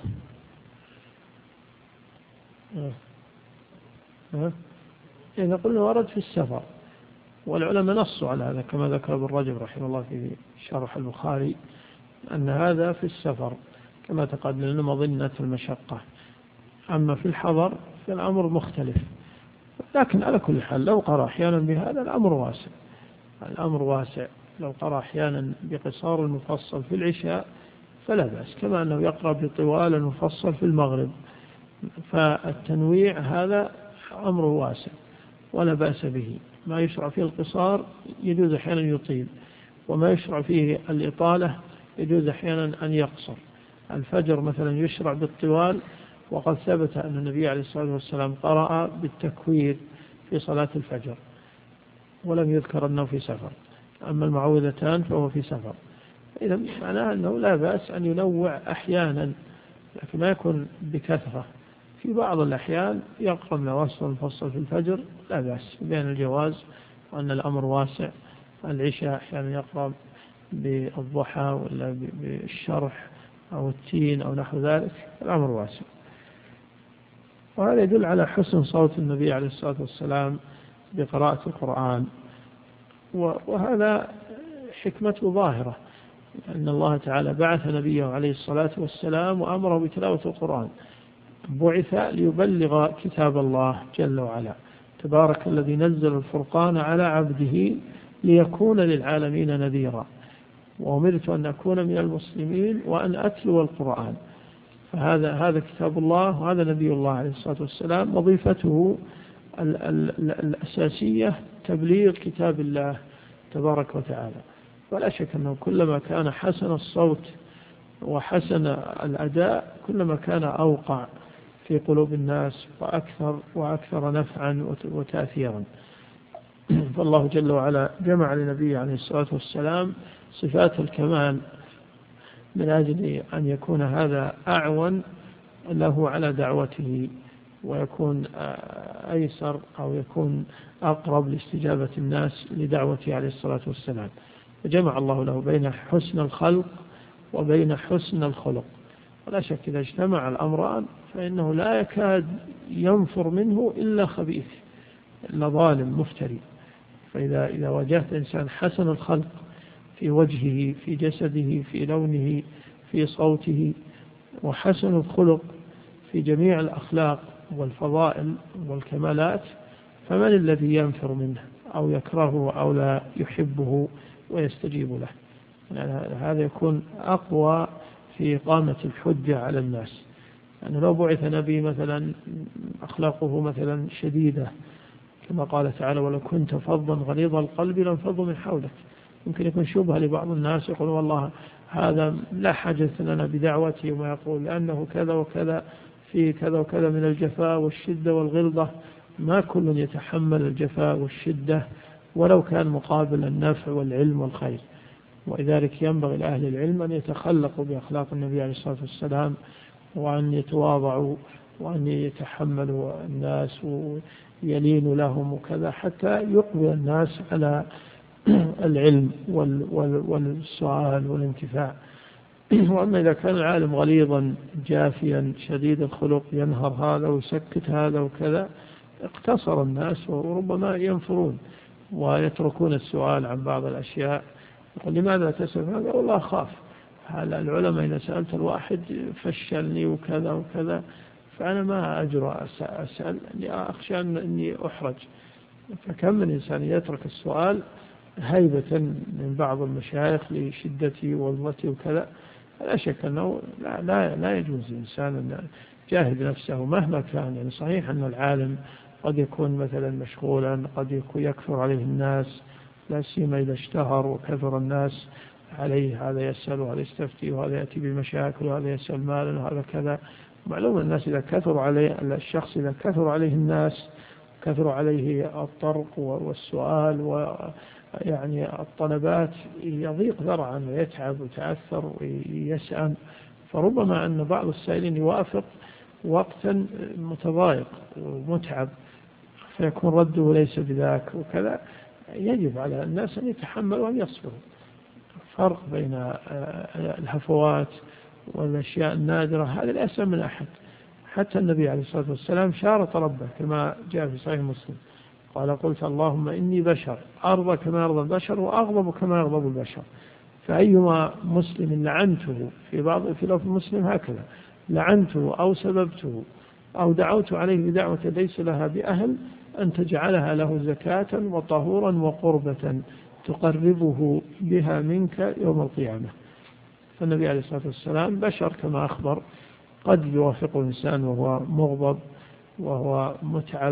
إذا قلنا ورد في السفر، والعلماء نصوا على هذا كما ذكر ابن رجب رحمه الله في شرح البخاري أن هذا في السفر كما تقدم مظنة المشقة. أما في الحضر فالأمر مختلف، لكن على كل حال لو قرأ أحيانا بهذا الأمر واسع، الأمر واسع. لو قرأ أحيانا بقصار المفصل في العشاء فلا بأس، كما أنه يقرأ بطوال المفصل في المغرب، فالتنويع هذا أمر واسع ولا بأس به. ما يشرع فيه القصار يجوز أحيانا يطيل، وما يشرع فيه الإطالة يجوز أحيانا أن يقصر. الفجر مثلا يشرع بالطوال، وقد ثبت أن النبي عليه الصلاة والسلام قرأ بالتكوير في صلاة الفجر ولم يذكر أنه في سفر. أما المعوذتان فهو في سفر. إذا معناه أنه لا بأس أن ينوع أحيانا، لكن ما يكون بكثرة. في بعض الأحيان يقرأ من أواسط المفصل في الفجر لا بأس، بين الجواز وأن الأمر واسع. العشاء أحيانا يقرأ بالضحى ولا بالشرح أو التين أو نحو ذلك، الأمر واسع. وهذا يدل على حسن صوت النبي عليه الصلاة والسلام بقراءة القرآن، وهذا حكمته ظاهرة، أن الله تعالى بعث نبيه عليه الصلاة والسلام وأمره بتلاوة القرآن، بعث ليبلغ كتاب الله جل وعلا. تبارك الذي نزل الفرقان على عبده ليكون للعالمين نذيرا، وأمرت أن أكون من المسلمين وأن أتلو القرآن. فهذا هذا كتاب الله، وهذا نبي الله عليه الصلاة والسلام وظيفته الأساسية تبليغ كتاب الله تبارك وتعالى. ولا شك أنه كلما كان حسن الصوت وحسن الأداء كلما كان أوقع في قلوب الناس وأكثر وأكثر نفعا وتأثيرا. فالله جل وعلا جمع لنبيه عليه الصلاة والسلام صفات الكمال من أجل أن يكون هذا أعون له على دعوته، ويكون أيسر أو يكون أقرب لاستجابة الناس لدعوته عليه الصلاة والسلام. فجمع الله له بين حسن الخلق وبين حسن الخلق. ولا شك إذا اجتمع الأمران فإنه لا يكاد ينفر منه إلا خبيث، إلا ظالم مفتري. فإذا إذا واجهت إنسان حسن الخلق في وجهه، في جسده، في لونه، في صوته وحسن الخلق في جميع الأخلاق والفضائل والكمالات، فمن الذي ينفر منه أو يكرهه أو لا يحبه ويستجيب له؟ يعني هذا يكون أقوى في إقامة الحجة على الناس. يعني لو بعث نبي مثلا أخلاقه مثلا شديدة كما قال تعالى ولو كنت فظا غليظ القلب لانفضوا من حولك، يمكن يكون شبهة لبعض الناس، يقول والله هذا لا حاجة لنا بدعوته وما يقول لأنه كذا وكذا في كذا وكذا من الجفاء والشدة والغلظة، ما كل يتحمل الجفاء والشدة ولو كان مقابل النفع والعلم والخير. ولذلك ينبغي لأهل العلم أن يتخلقوا بأخلاق النبي عليه الصلاة والسلام، وأن يتواضعوا وأن يتحملوا الناس ويلين لهم وكذا حتى يقبل الناس على العلم والسؤال والانتفاع. وأما إذا كان العالم غليظا جافيا شديد الخلق ينهر هذا ويسكت هذا وكذا، اقتصر الناس وربما ينفرون ويتركون السؤال عن بعض الأشياء. يقول لماذا تسأل هذا؟ والله أخاف هل العلماء إذا سألت الواحد فشلني وكذا وكذا، فأنا ما أجرى أسأل أني أخشى أني أحرج. فكم من إنسان يترك السؤال هيبة من بعض المشايخ لشدته وظلته وكذا. لا شك أنه لا, لا, لا يجوز الإنسان أن يجاهد نفسه مهما كان. يعني صحيح أن العالم قد يكون مثلا مشغولا، قد يكون يكثر عليه الناس، لا سيما إذا اشتهر وكثر الناس عليه، هذا يسأل وهذا يستفتي وهذا يأتي بمشاكل وهذا يسأل مالا وهذا كذا. معلوم الناس إذا كثر عليه الشخص إذا كثر عليه الناس كثر عليه الطرق والسؤال ويعني الطلبات يضيق ذرعا ويتعب ويتأثر ويسأل. فربما أن بعض السائلين يوافق وقتا متضايق ومتعب فيكون رده ليس بذاك وكذا. يجب على الناس أن يتحملوا وأن يصبروا. فرق بين الهفوات والأشياء النادرة هذا لا يسمى من أحد. حتى النبي عليه الصلاة والسلام شارط ربه كما جاء في صحيح مسلم قال قلت اللهم إني بشر أرضى كما يرضى البشر وأغضب كما يغضب البشر، فأيما مسلم لعنته في بعض في لفظ مسلم هكذا لعنته أو سببته أو دعوت عليه بدعوة ليس لها بأهل أن تجعلها له زكاة وطهورا وقربة تقربه بها منك يوم القيامة. فالنبي عليه الصلاة والسلام بشر كما أخبر، قد يوافق الإنسان وهو مغضب وهو متعب،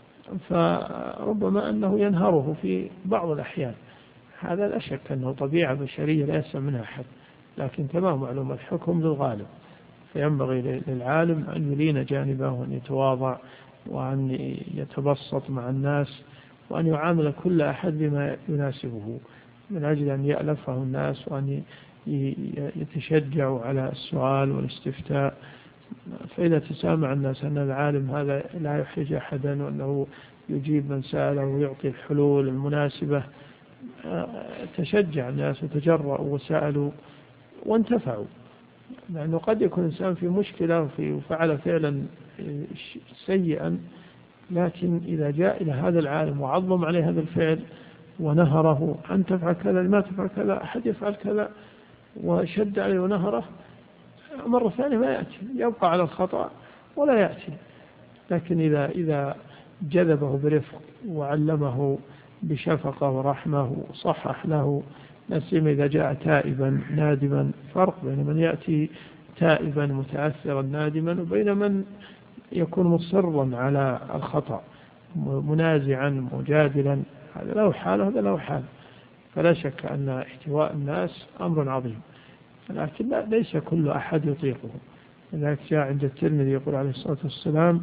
فربما أنه ينهره في بعض الأحيان. هذا لا شك أنه طبيعة بشرية لا يسمى منها أحد، لكن كما معلوم الحكم للغالب. فينبغي للعالم أن يلين جانبه وأن يتواضع وأن يتبسط مع الناس وأن يعامل كل أحد بما يناسبه من أجل أن يألفه الناس وأن يتشجعوا على السؤال والاستفتاء. فإذا تسامع الناس أن العالم هذا لا يحرج أحدا وأنه يجيب من سأله ويعطي الحلول المناسبة، تشجع الناس وتجرأوا وسألوا وانتفعوا. لأنه قد يكون الإنسان في مشكلة وفعل فعلا سيئا، لكن إذا جاء إلى هذا العالم وعظم عليه هذا الفعل ونهره أن تفعل كذا ما تفعل كذا أحد يفعل كذا وشد عليه ونهره، مرة ثانية ما يأتي، يبقى على الخطأ ولا يأتي. لكن إذا إذا جذبه برفق وعلمه بشفقة ورحمة وصحح له، نسيم إذا جاء تائبا نادما. فرق بين من يأتي تائبا متأثرا نادما وبين من يكون مصرا على الخطأ منازعا مجادلا. هذا له حال وهذا له حال. فلا شك أن احتواء الناس أمر عظيم، لكن لا ليس كل أحد يطيقه. لذلك جاء عند الترمذي يقول عليه الصلاة والسلام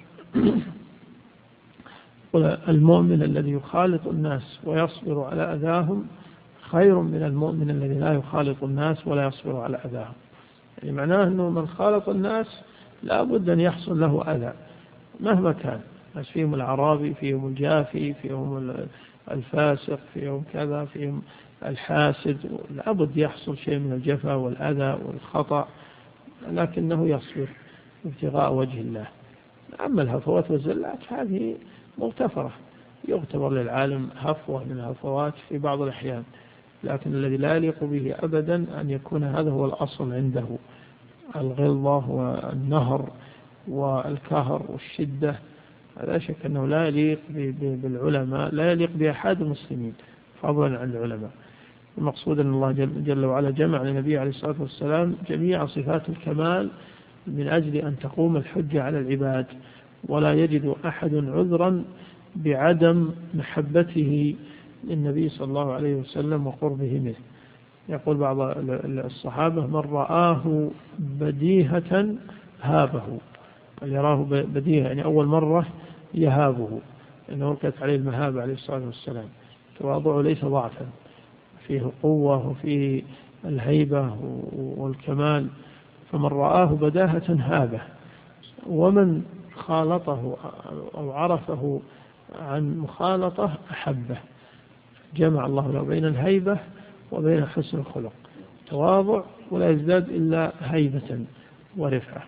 المؤمن الذي يخالط الناس ويصبر على أذاهم خير من المؤمن الذي لا يخالط الناس ولا يصبر على أذاهم. يعني معناه أنه من خالط الناس لا بد أن يحصل له أذى مهما كان، بس فيهم العرابي فيهم الجافي فيهم الفاسق فيهم كذا فيهم الحاسد، لا بد يحصل شيء من الجفا والأذى والخطأ، لكنه يصبر ابتغاء وجه الله. أما الهفوات والزلات هذه مغتفرة، يغتبر للعالم هفوة من الهفوات في بعض الأحيان، لكن الذي لا يليق به أبدا أن يكون هذا هو الأصل عنده، الغلظة والنهر والكهر والشدة. لا شك أنه لا يليق بالعلماء، لا يليق بأحد المسلمين فضلا عن العلماء. المقصود أن الله جل, جل وعلا جمع للنبي عليه الصلاة والسلام جميع صفات الكمال من أجل أن تقوم الحجة على العباد، ولا يجد أحد عذرا بعدم محبته للنبي صلى الله عليه وسلم وقربه منه. يقول بعض الصحابة: من رآه بديهة هابه. يراه بديهة يعني أول مرة يهابه، لأنه ألقت عليه المهابة عليه الصلاة والسلام. تواضعه ليس ضعفا، فيه قوة وفيه الهيبة والكمال. فمن رآه بداهة هابه، ومن خالطه أو عرفه عن مخالطة أحبه. جمع الله له بين الهيبة وبين حسن الخلق، تواضع ولا يزداد إلا هيبة ورفعة.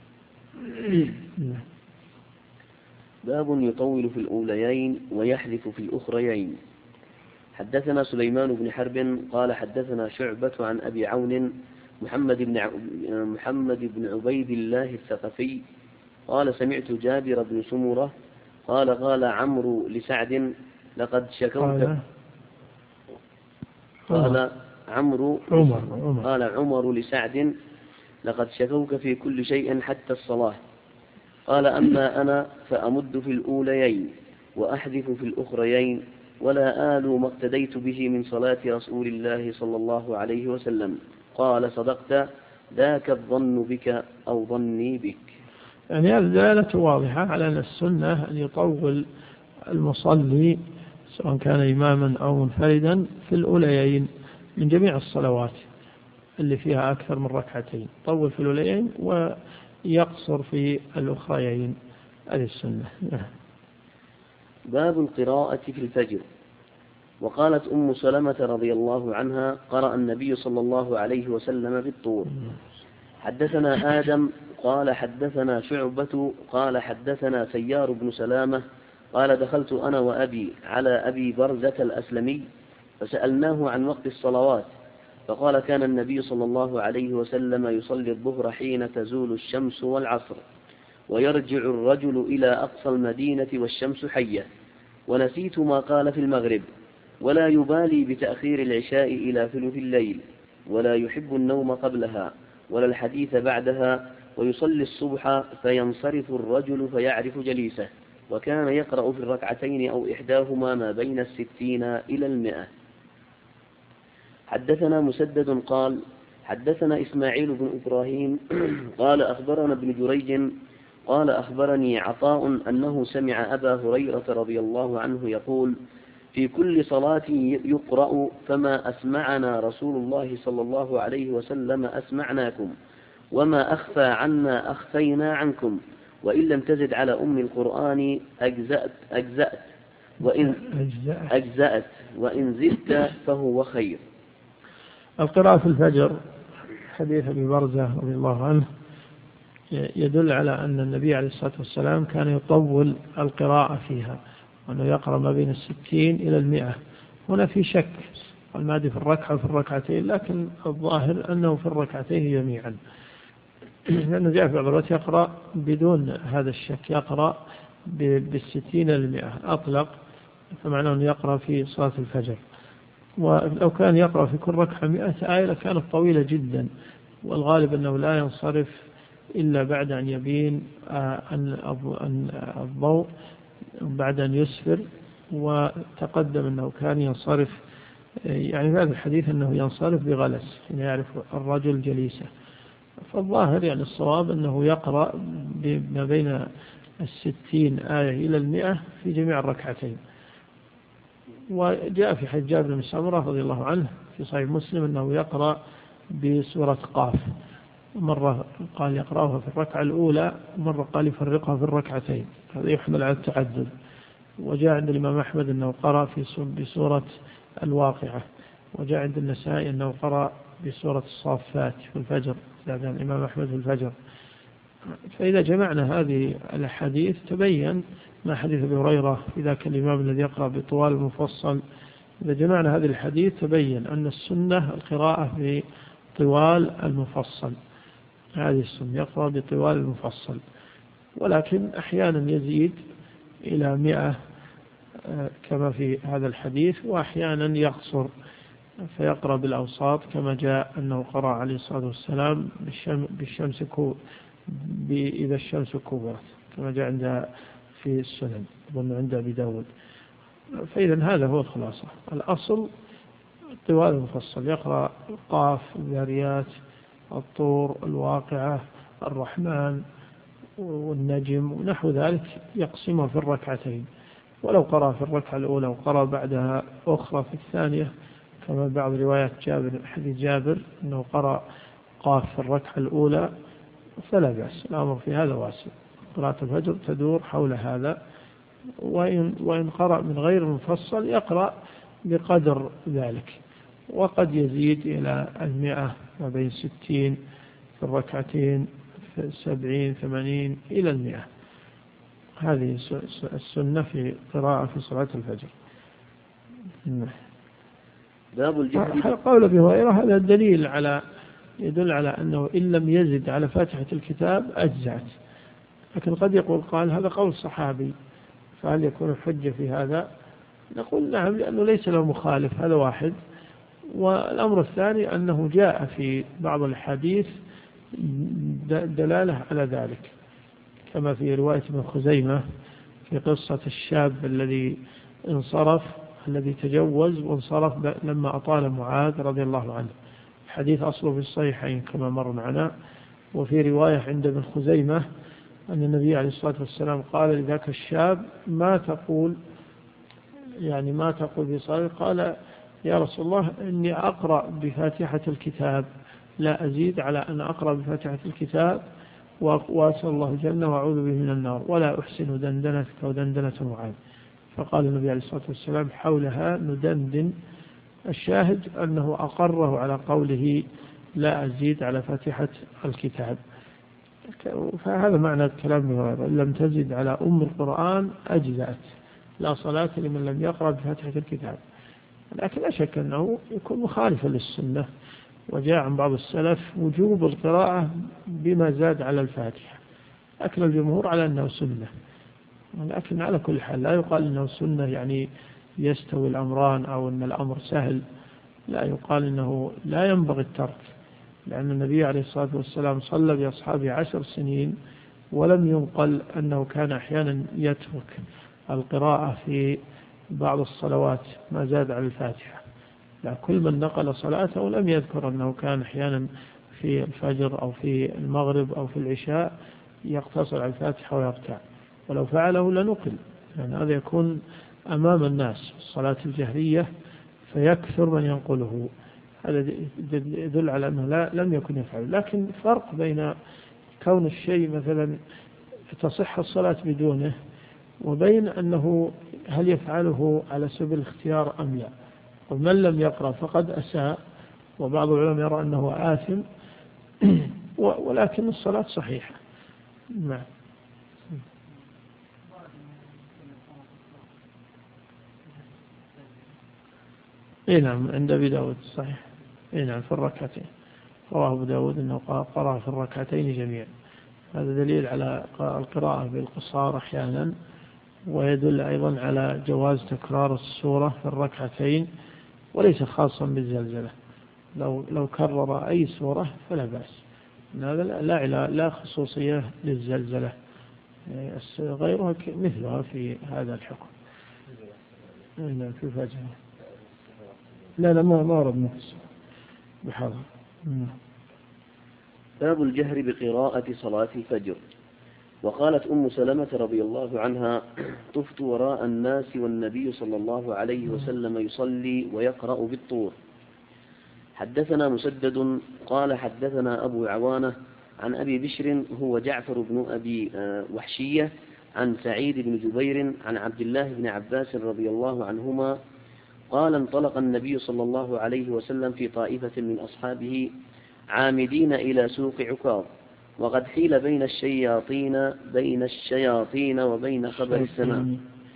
باب يطول في الأوليين ويحذف في الأخريين. حدثنا سليمان بن حرب قال حدثنا شعبة عن أبي عون محمد بن محمد بن عبيد الله الثقفي قال سمعت جابر بن سمرة قال قال عمرو لسعد لقد شكوت قال عمرو قال عمر لسعد لقد شكوك في كل شيء حتى الصلاة. قال أما أنا فأمد في الأوليين وأحذف في الأخريين، ولا آل ما اقتديت به من صلاة رسول الله صلى الله عليه وسلم. قال صدقت، ذاك الظن بك أو ظني بك. يعني هذه دلالة واضحة على أن السنة أن يطول المصلي سواء كان إماما أو منفردا في الأوليين من جميع الصلوات اللي فيها أكثر من ركعتين، طول في الأوليين ويقصر في الأخريين. هذه السنة. باب القراءة في الفجر. وقالت أم سلمة رضي الله عنها قرأ النبي صلى الله عليه وسلم بالطور. حدثنا آدم قال حدثنا شعبة قال حدثنا سيار بن سلامة قال دخلت أنا وأبي على أبي برزة الأسلمي فسألناه عن وقت الصلوات، فقال كان النبي صلى الله عليه وسلم يصلي الظهر حين تزول الشمس والعصر، ويرجع الرجل إلى أقصى المدينة والشمس حية، ونسيت ما قال في المغرب، ولا يبالي بتأخير العشاء إلى ثلث الليل، ولا يحب النوم قبلها ولا الحديث بعدها، ويصلي الصبح فينصرف الرجل فيعرف جليسه، وكان يقرأ في الركعتين أو إحداهما ما بين الستين إلى المئة. حدثنا مسدد قال حدثنا إسماعيل بن إبراهيم قال أخبرنا ابن جريج قال أخبرني عطاء أنه سمع أبا هريرة رضي الله عنه يقول في كل صلاة يقرأ فما أسمعنا رسول الله صلى الله عليه وسلم أسمعناكم، وما أخفى عنا أخفينا عنكم، وإن لم تزد على أم القرآن أجزأت, أجزأت, وإن, أجزأت وإن زدت فهو خير. القراءة في الفجر حديث أبي برزة رضي الله عنه يدل على أن النبي عليه الصلاة والسلام كان يطول القراءة فيها، وأنه يقرأ ما بين الستين إلى المئة. هنا في شك المادي في الركعة وفي الركعتين، لكن الظاهر أنه في الركعتين جميعا، لأنه جاء في عبارات يقرأ بدون هذا الشك، يقرأ بالستين إلى المئة أطلق، فمعناه أنه يقرأ في صلاة الفجر. ولو كان يقرأ في كل ركعة مئة آية لكانت طويلة جدا، والغالب أنه لا ينصرف إلا بعد أن يبين الضوء بعد أن يسفر. وتقدم أنه كان ينصرف، يعني في هذا الحديث أنه ينصرف بغلس حين يعرف الرجل جليسه. فالظاهر يعني الصواب أنه يقرأ ما بين الستين آية إلى المئة في جميع الركعتين. وجاء في حديث جابر بن سمرة رضي الله عنه في صحيح مسلم أنه يقرأ بسورة قاف، مرة قال يقرأها في الركعة الأولى، ومرة قال يفرقها في الركعتين، هذا يحمل على التعدد. وجاء عند الإمام أحمد أنه قرأ في بسورة الواقعة، وجاء عند النسائي أنه قرأ بسورة الصافات في الفجر، زاد الإمام أحمد في الفجر. فإذا جمعنا هذه الأحاديث تبين ما حديث أبي هريرة في ذاك الإمام الذي يقرأ بطوال المفصل إذا جمعنا هذه الحديث تبين أن السنة القراءة بطوال المفصل، هذه السنة يقرأ بطوال المفصل، ولكن أحيانا يزيد إلى مئة كما في هذا الحديث، وأحيانا يقصر فيقرأ بالأوساط كما جاء أنه قرأ عليه الصلاة والسلام بالشمس كو إذا الشمس كورت كما جاء عند في السنن أظن عند أبي داود. فإذا هذا هو الخلاصة، الأصل طوال المفصل، يقرأ قاف، الذاريات، الطور، الواقعة، الرحمن والنجم ونحو ذلك، يقسمه في الركعتين، ولو قرأ في الركعة الأولى وقرأ بعدها أخرى في الثانية كما بعض روايات جابر حديث جابر أنه قرأ قاف في الركعة الأولى فلا بأس، الأمر في هذا واسع. قراءة الفجر تدور حول هذا، وإن, وإن قرأ من غير المفصل يقرأ بقدر ذلك، وقد يزيد إلى المئة ما بين ستين في الركعتين، في سبعين ثمانين إلى المئة. هذه السنة في قراءة في صلاة الفجر. باب الجهر. قول أبي هريرة هذا دليل على يدل على أنه إن لم يزد على فاتحة الكتاب أجزأت، لكن قد يقول قال هذا قول صحابي فهل يكون حجة في هذا؟ نقول نعم، لأنه ليس له مخالف، هذا واحد. والأمر الثاني أنه جاء في بعض الحديث دلالة على ذلك، كما في رواية ابن خزيمة في قصة الشاب الذي انصرف الذي تجوز وانصرف لما أطال معاذ رضي الله عنه، الحديث أصله في الصحيحين كما مر معنا. وفي رواية عند ابن خزيمة أن النبي عليه الصلاة والسلام قال لذاك الشاب ما تقول يعني ما تقول في صلاة؟ قال يا رسول الله إني أقرأ بفاتحة الكتاب، لا أزيد على أن أقرأ بفاتحة الكتاب وأسأل الله الجنة وأعوذ به من النار، ولا أحسن دندنتك ودندنة معاذ. فقال النبي عليه الصلاة والسلام حولها ندندن، الشاهد أنه أقره على قوله لا أزيد على فاتحة الكتاب. فهذا معنى الكلام بهذا، إن لم تزد على أم القرآن أجزأت، لا صلاة لمن لم يقرأ بفاتحة الكتاب. لكن لا شك أنه يكون مخالفا للسنة، وجاء عن بعض السلف وجوب القراءة بما زاد على الفاتحة، لكن الجمهور على أنه سنة. لكن على كل حال لا يقال أنه سنة يعني يستوي الأمران أو أن الأمر سهل، لا، يقال أنه لا ينبغي الترك، لأن النبي عليه الصلاة والسلام صلى بأصحابه عشر سنين ولم ينقل أنه كان أحيانا يترك القراءة في بعض الصلوات ما زاد على الفاتحة. لا، كل من نقل صلاته لم يذكر أنه كان أحيانا في الفجر أو في المغرب أو في العشاء يقتصر على الفاتحة ويركع، ولو فعله لنقل، يعني هذا يكون أمام الناس الصلاة الجهرية فيكثر من ينقله، هذا يدل على أنه لا لم يكن يفعل. لكن فرق بين كون الشيء مثلا تصح الصلاة بدونه وبين أنه هل يفعله على سبيل الاختيار أم لا. ومن لم يقرأ فقد أساء، وبعض العلماء يرى أنه آثم، ولكن الصلاة صحيحة. نعم. إيه نعم، عند أبي داود صحيح. إيه نعم، في الركعتين رواه أبو داود أنه قرأ في الركعتين جميعا، هذا دليل على القراءة بالقصار أحيانا، ويدل أيضا على جواز تكرار السورة في الركعتين، وليس خاصا بالزلزلة، لو لو كرر أي سورة فلا بأس، هذا لا لا لا خصوصية للزلزلة، غيرها مثلها في هذا الحكم. لا في فجأة لا لا ما ما ورد نفسه بحاضر. باب الجهر بقراءة صلاة الفجر. وقالت أم سلمة رضي الله عنها طفت وراء الناس والنبي صلى الله عليه وسلم يصلي ويقرأ بالطور. حدثنا مسدد قال حدثنا أبو عوانة عن أبي بشر هو جعفر بن أبي وحشية عن سعيد بن جبير عن عبد الله بن عباس رضي الله عنهما قال انطلق النبي صلى الله عليه وسلم في طائفة من أصحابه عامدين إلى سوق عكاظ، وقد حيل بين الشياطين بين الشياطين وبين خبر السماء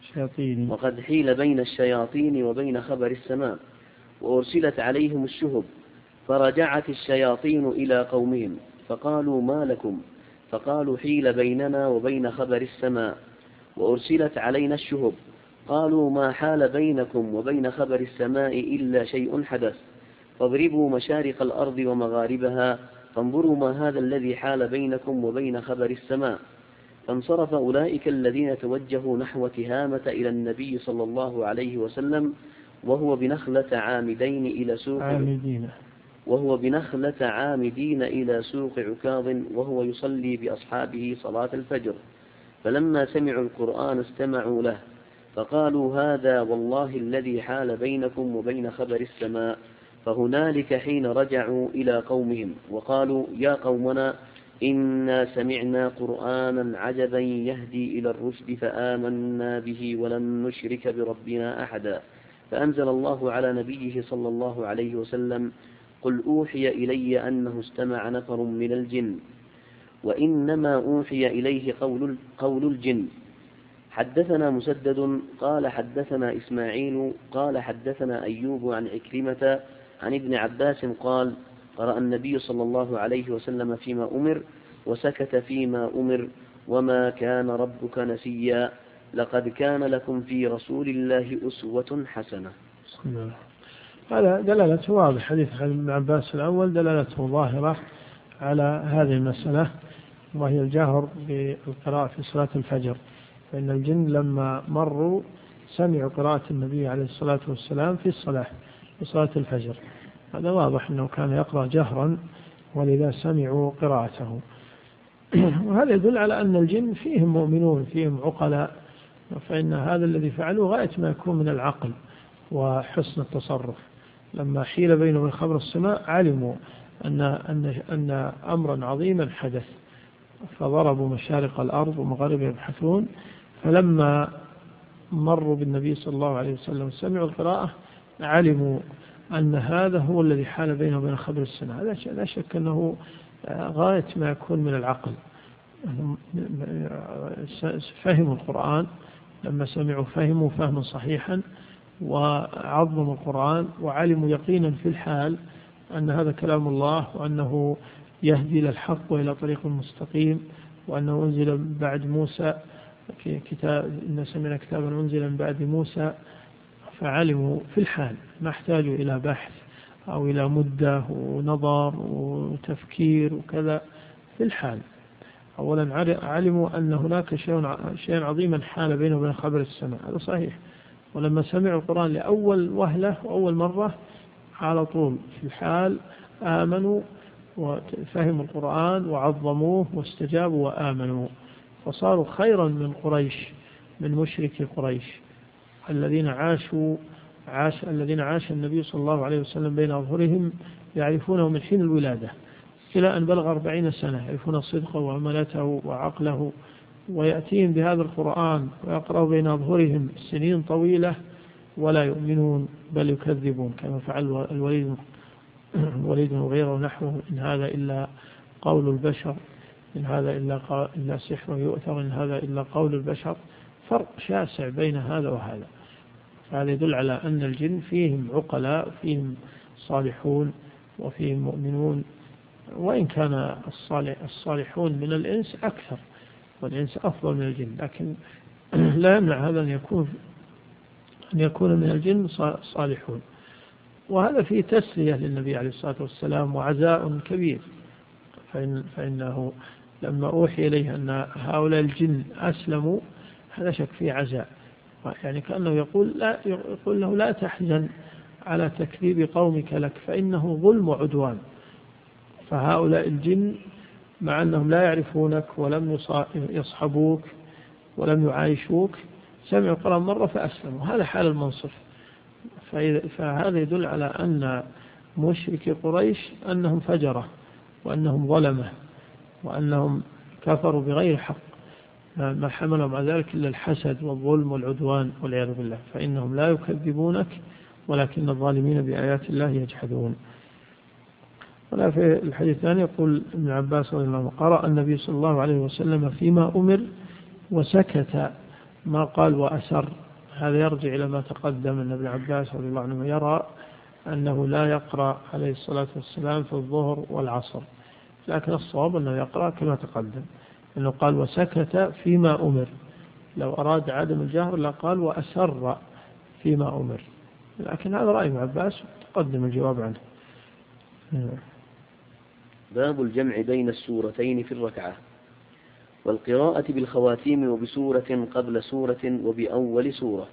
الشياطين وقد حيل بين الشياطين وبين خبر السماء، وأرسلت عليهم الشهب، فرجعت الشياطين إلى قومهم فقالوا ما لكم؟ فقالوا حيل بيننا وبين خبر السماء وأرسلت علينا الشهب. قالوا ما حال بينكم وبين خبر السماء إلا شيء حدث، فاضربوا مشارق الأرض ومغاربها فانظروا ما هذا الذي حال بينكم وبين خبر السماء. فانصرف أولئك الذين توجهوا نحو تهامة إلى النبي صلى الله عليه وسلم وهو بنخلة عامدين إلى سوق عامدين وهو بنخلة عامدين إلى سوق عكاظ وهو يصلي بأصحابه صلاة الفجر. فلما سمعوا القرآن استمعوا له، فقالوا هذا والله الذي حال بينكم وبين خبر السماء. فهنالك حين رجعوا إلى قومهم وقالوا يا قومنا إنا سمعنا قرآنا عجبا يهدي إلى الرشد فآمنا به ولن نشرك بربنا أحدا. فأنزل الله على نبيه صلى الله عليه وسلم قل أوحي إلي أنه استمع نفر من الجن وإنما أوحي إليه قول, قول الجن. حدثنا مسدد قال حدثنا إسماعيل قال حدثنا أيوب عن عكرمة عن ابن عباس قال قرأ النبي صلى الله عليه وسلم فيما أمر وسكت فيما أمر وما كان ربك نسيا لقد كان لكم في رسول الله أسوة حسنة. هذا دلالته واضح. حديث ابن عباس الأول دلالته ظاهرة على هذه المسألة، وهي الجهر بالقراءة في صلاة الفجر، فإن الجن لما مروا سمعوا قراءة النبي عليه الصلاة والسلام في الصلاة في صلاة الفجر. هذا واضح أنه كان يقرأ جهرا ولذا سمعوا قراءته. وهذا يدل على أن الجن فيهم مؤمنون فيهم عقلاء، فإن هذا الذي فعلوا غاية ما يكون من العقل وحسن التصرف. لما حيل بينهم من خبر السماء علموا أن, أن, أن أمرا عظيما حدث، فضربوا مشارق الأرض ومغاربها يبحثون. فلما مروا بالنبي صلى الله عليه وسلم سمعوا القراءة علموا أن هذا هو الذي حال بينه وبين خبر السماء. لا شك أنه غاية ما يكون من العقل. فهموا القرآن، لما سمعوا فهموا فهما صحيحا وعظموا القرآن وعلموا يقينا في الحال أن هذا كلام الله، وأنه يهدي إلى الحق وإلى طريق مستقيم، وأنه أنزل بعد موسى في كتاب إن سمعنا كتابا أنزل من بعد موسى. فعلموا في الحال، ما احتاجوا إلى بحث أو إلى مدة ونظر وتفكير وكذا. في الحال أولا علموا أن هناك شيء عظيما حال بينه وبين خبر السماء، هذا صحيح. ولما سمعوا القرآن لأول وهلة وأول مرة على طول في الحال آمنوا وفهموا القرآن وعظموه واستجابوا وآمنوا، فصاروا خيرا من قريش، من مشركي قريش الذين عاشوا عاش الذين عاش النبي صلى الله عليه وسلم بين أظهرهم يعرفونه من حين الولادة إلى أن بلغ أربعين سنة، يعرفون صدقه وعملته وعقله، ويأتيهم بهذا القرآن ويقرأوا بين أظهرهم سنين طويلة ولا يؤمنون بل يكذبون، كما فعل الوليد الوليد وغيره نحوه. إن هذا إلا قول البشر، إن هذا إلا, إلا سحر يؤثر، إن هذا إلا قول البشر. فرق شاسع بين هذا وهذا. فهذا يدل على أن الجن فيهم عقلاء وفيهم صالحون وفيهم مؤمنون، وإن كان الصالح الصالحون من الإنس أكثر والإنس أفضل من الجن، لكن لا يمنع هذا أن يكون أن يكون من الجن صالحون. وهذا فيه تسلية للنبي عليه الصلاة والسلام وعزاء كبير، فإن فإنه لما أوحي إليه أن هؤلاء الجن أسلموا هذا شك فيه عزاء، يعني كأنه يقول لا يقول له لا تحزن على تكذيب قومك لك فإنه ظلم وعدوان. فهؤلاء الجن مع أنهم لا يعرفونك ولم يصحبوك ولم يعايشوك سمعوا القرآن مرة فأسلموا، هذا حال المنصف. فهذا يدل على أن مشركي قريش أنهم فجرة وأنهم ظلمة وأنهم كفروا بغير حق، ما حملهم على ذلك إلا الحسد والظلم والعدوان والعياذ بالله. فإنهم لا يكذبونك ولكن الظالمين بآيات الله يجحدون. ولا في الحديث الثاني يقول ابن عباس رضي الله عنه قرأ النبي صلى الله عليه وسلم فيما أمر وسكت ما قال وأسر. هذا يرجع إلى ما تقدم أن ابن عباس رضي الله عنه يرى أنه لا يقرأ عليه الصلاة والسلام في الظهر والعصر، لكن الصواب أنه يقرأ كما تقدم، أنه قال وسكت فيما أمر. لو أراد عدم الجهر لقال وأسر فيما أمر، لكن هذا رأي ابن عباس تقدم الجواب عنه. باب الجمع بين السورتين في الركعة والقراءة بالخواتيم وبسورة قبل سورة وبأول سورة.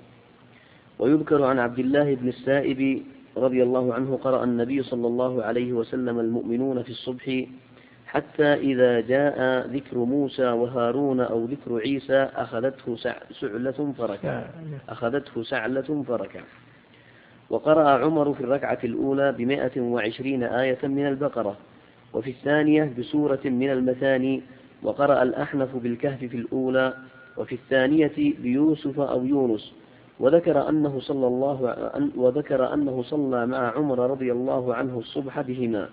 ويذكر عن عبد الله بن السائب رضي الله عنه قرأ النبي صلى الله عليه وسلم المؤمنون في الصبح حتى إذا جاء ذكر موسى وهارون أو ذكر عيسى أخذته سعلة فركع أخذته سعلة فركع. وقرأ عمر في الركعة الأولى بمائة وعشرين آية من البقرة، وفي الثانية بسورة من المثاني. وقرأ الأحنف بالكهف في الأولى، وفي الثانية بيوسف أو يونس. وذكر أنه صلى الله وذكر أنه صلى مع عمر رضي الله عنه الصبح بهما.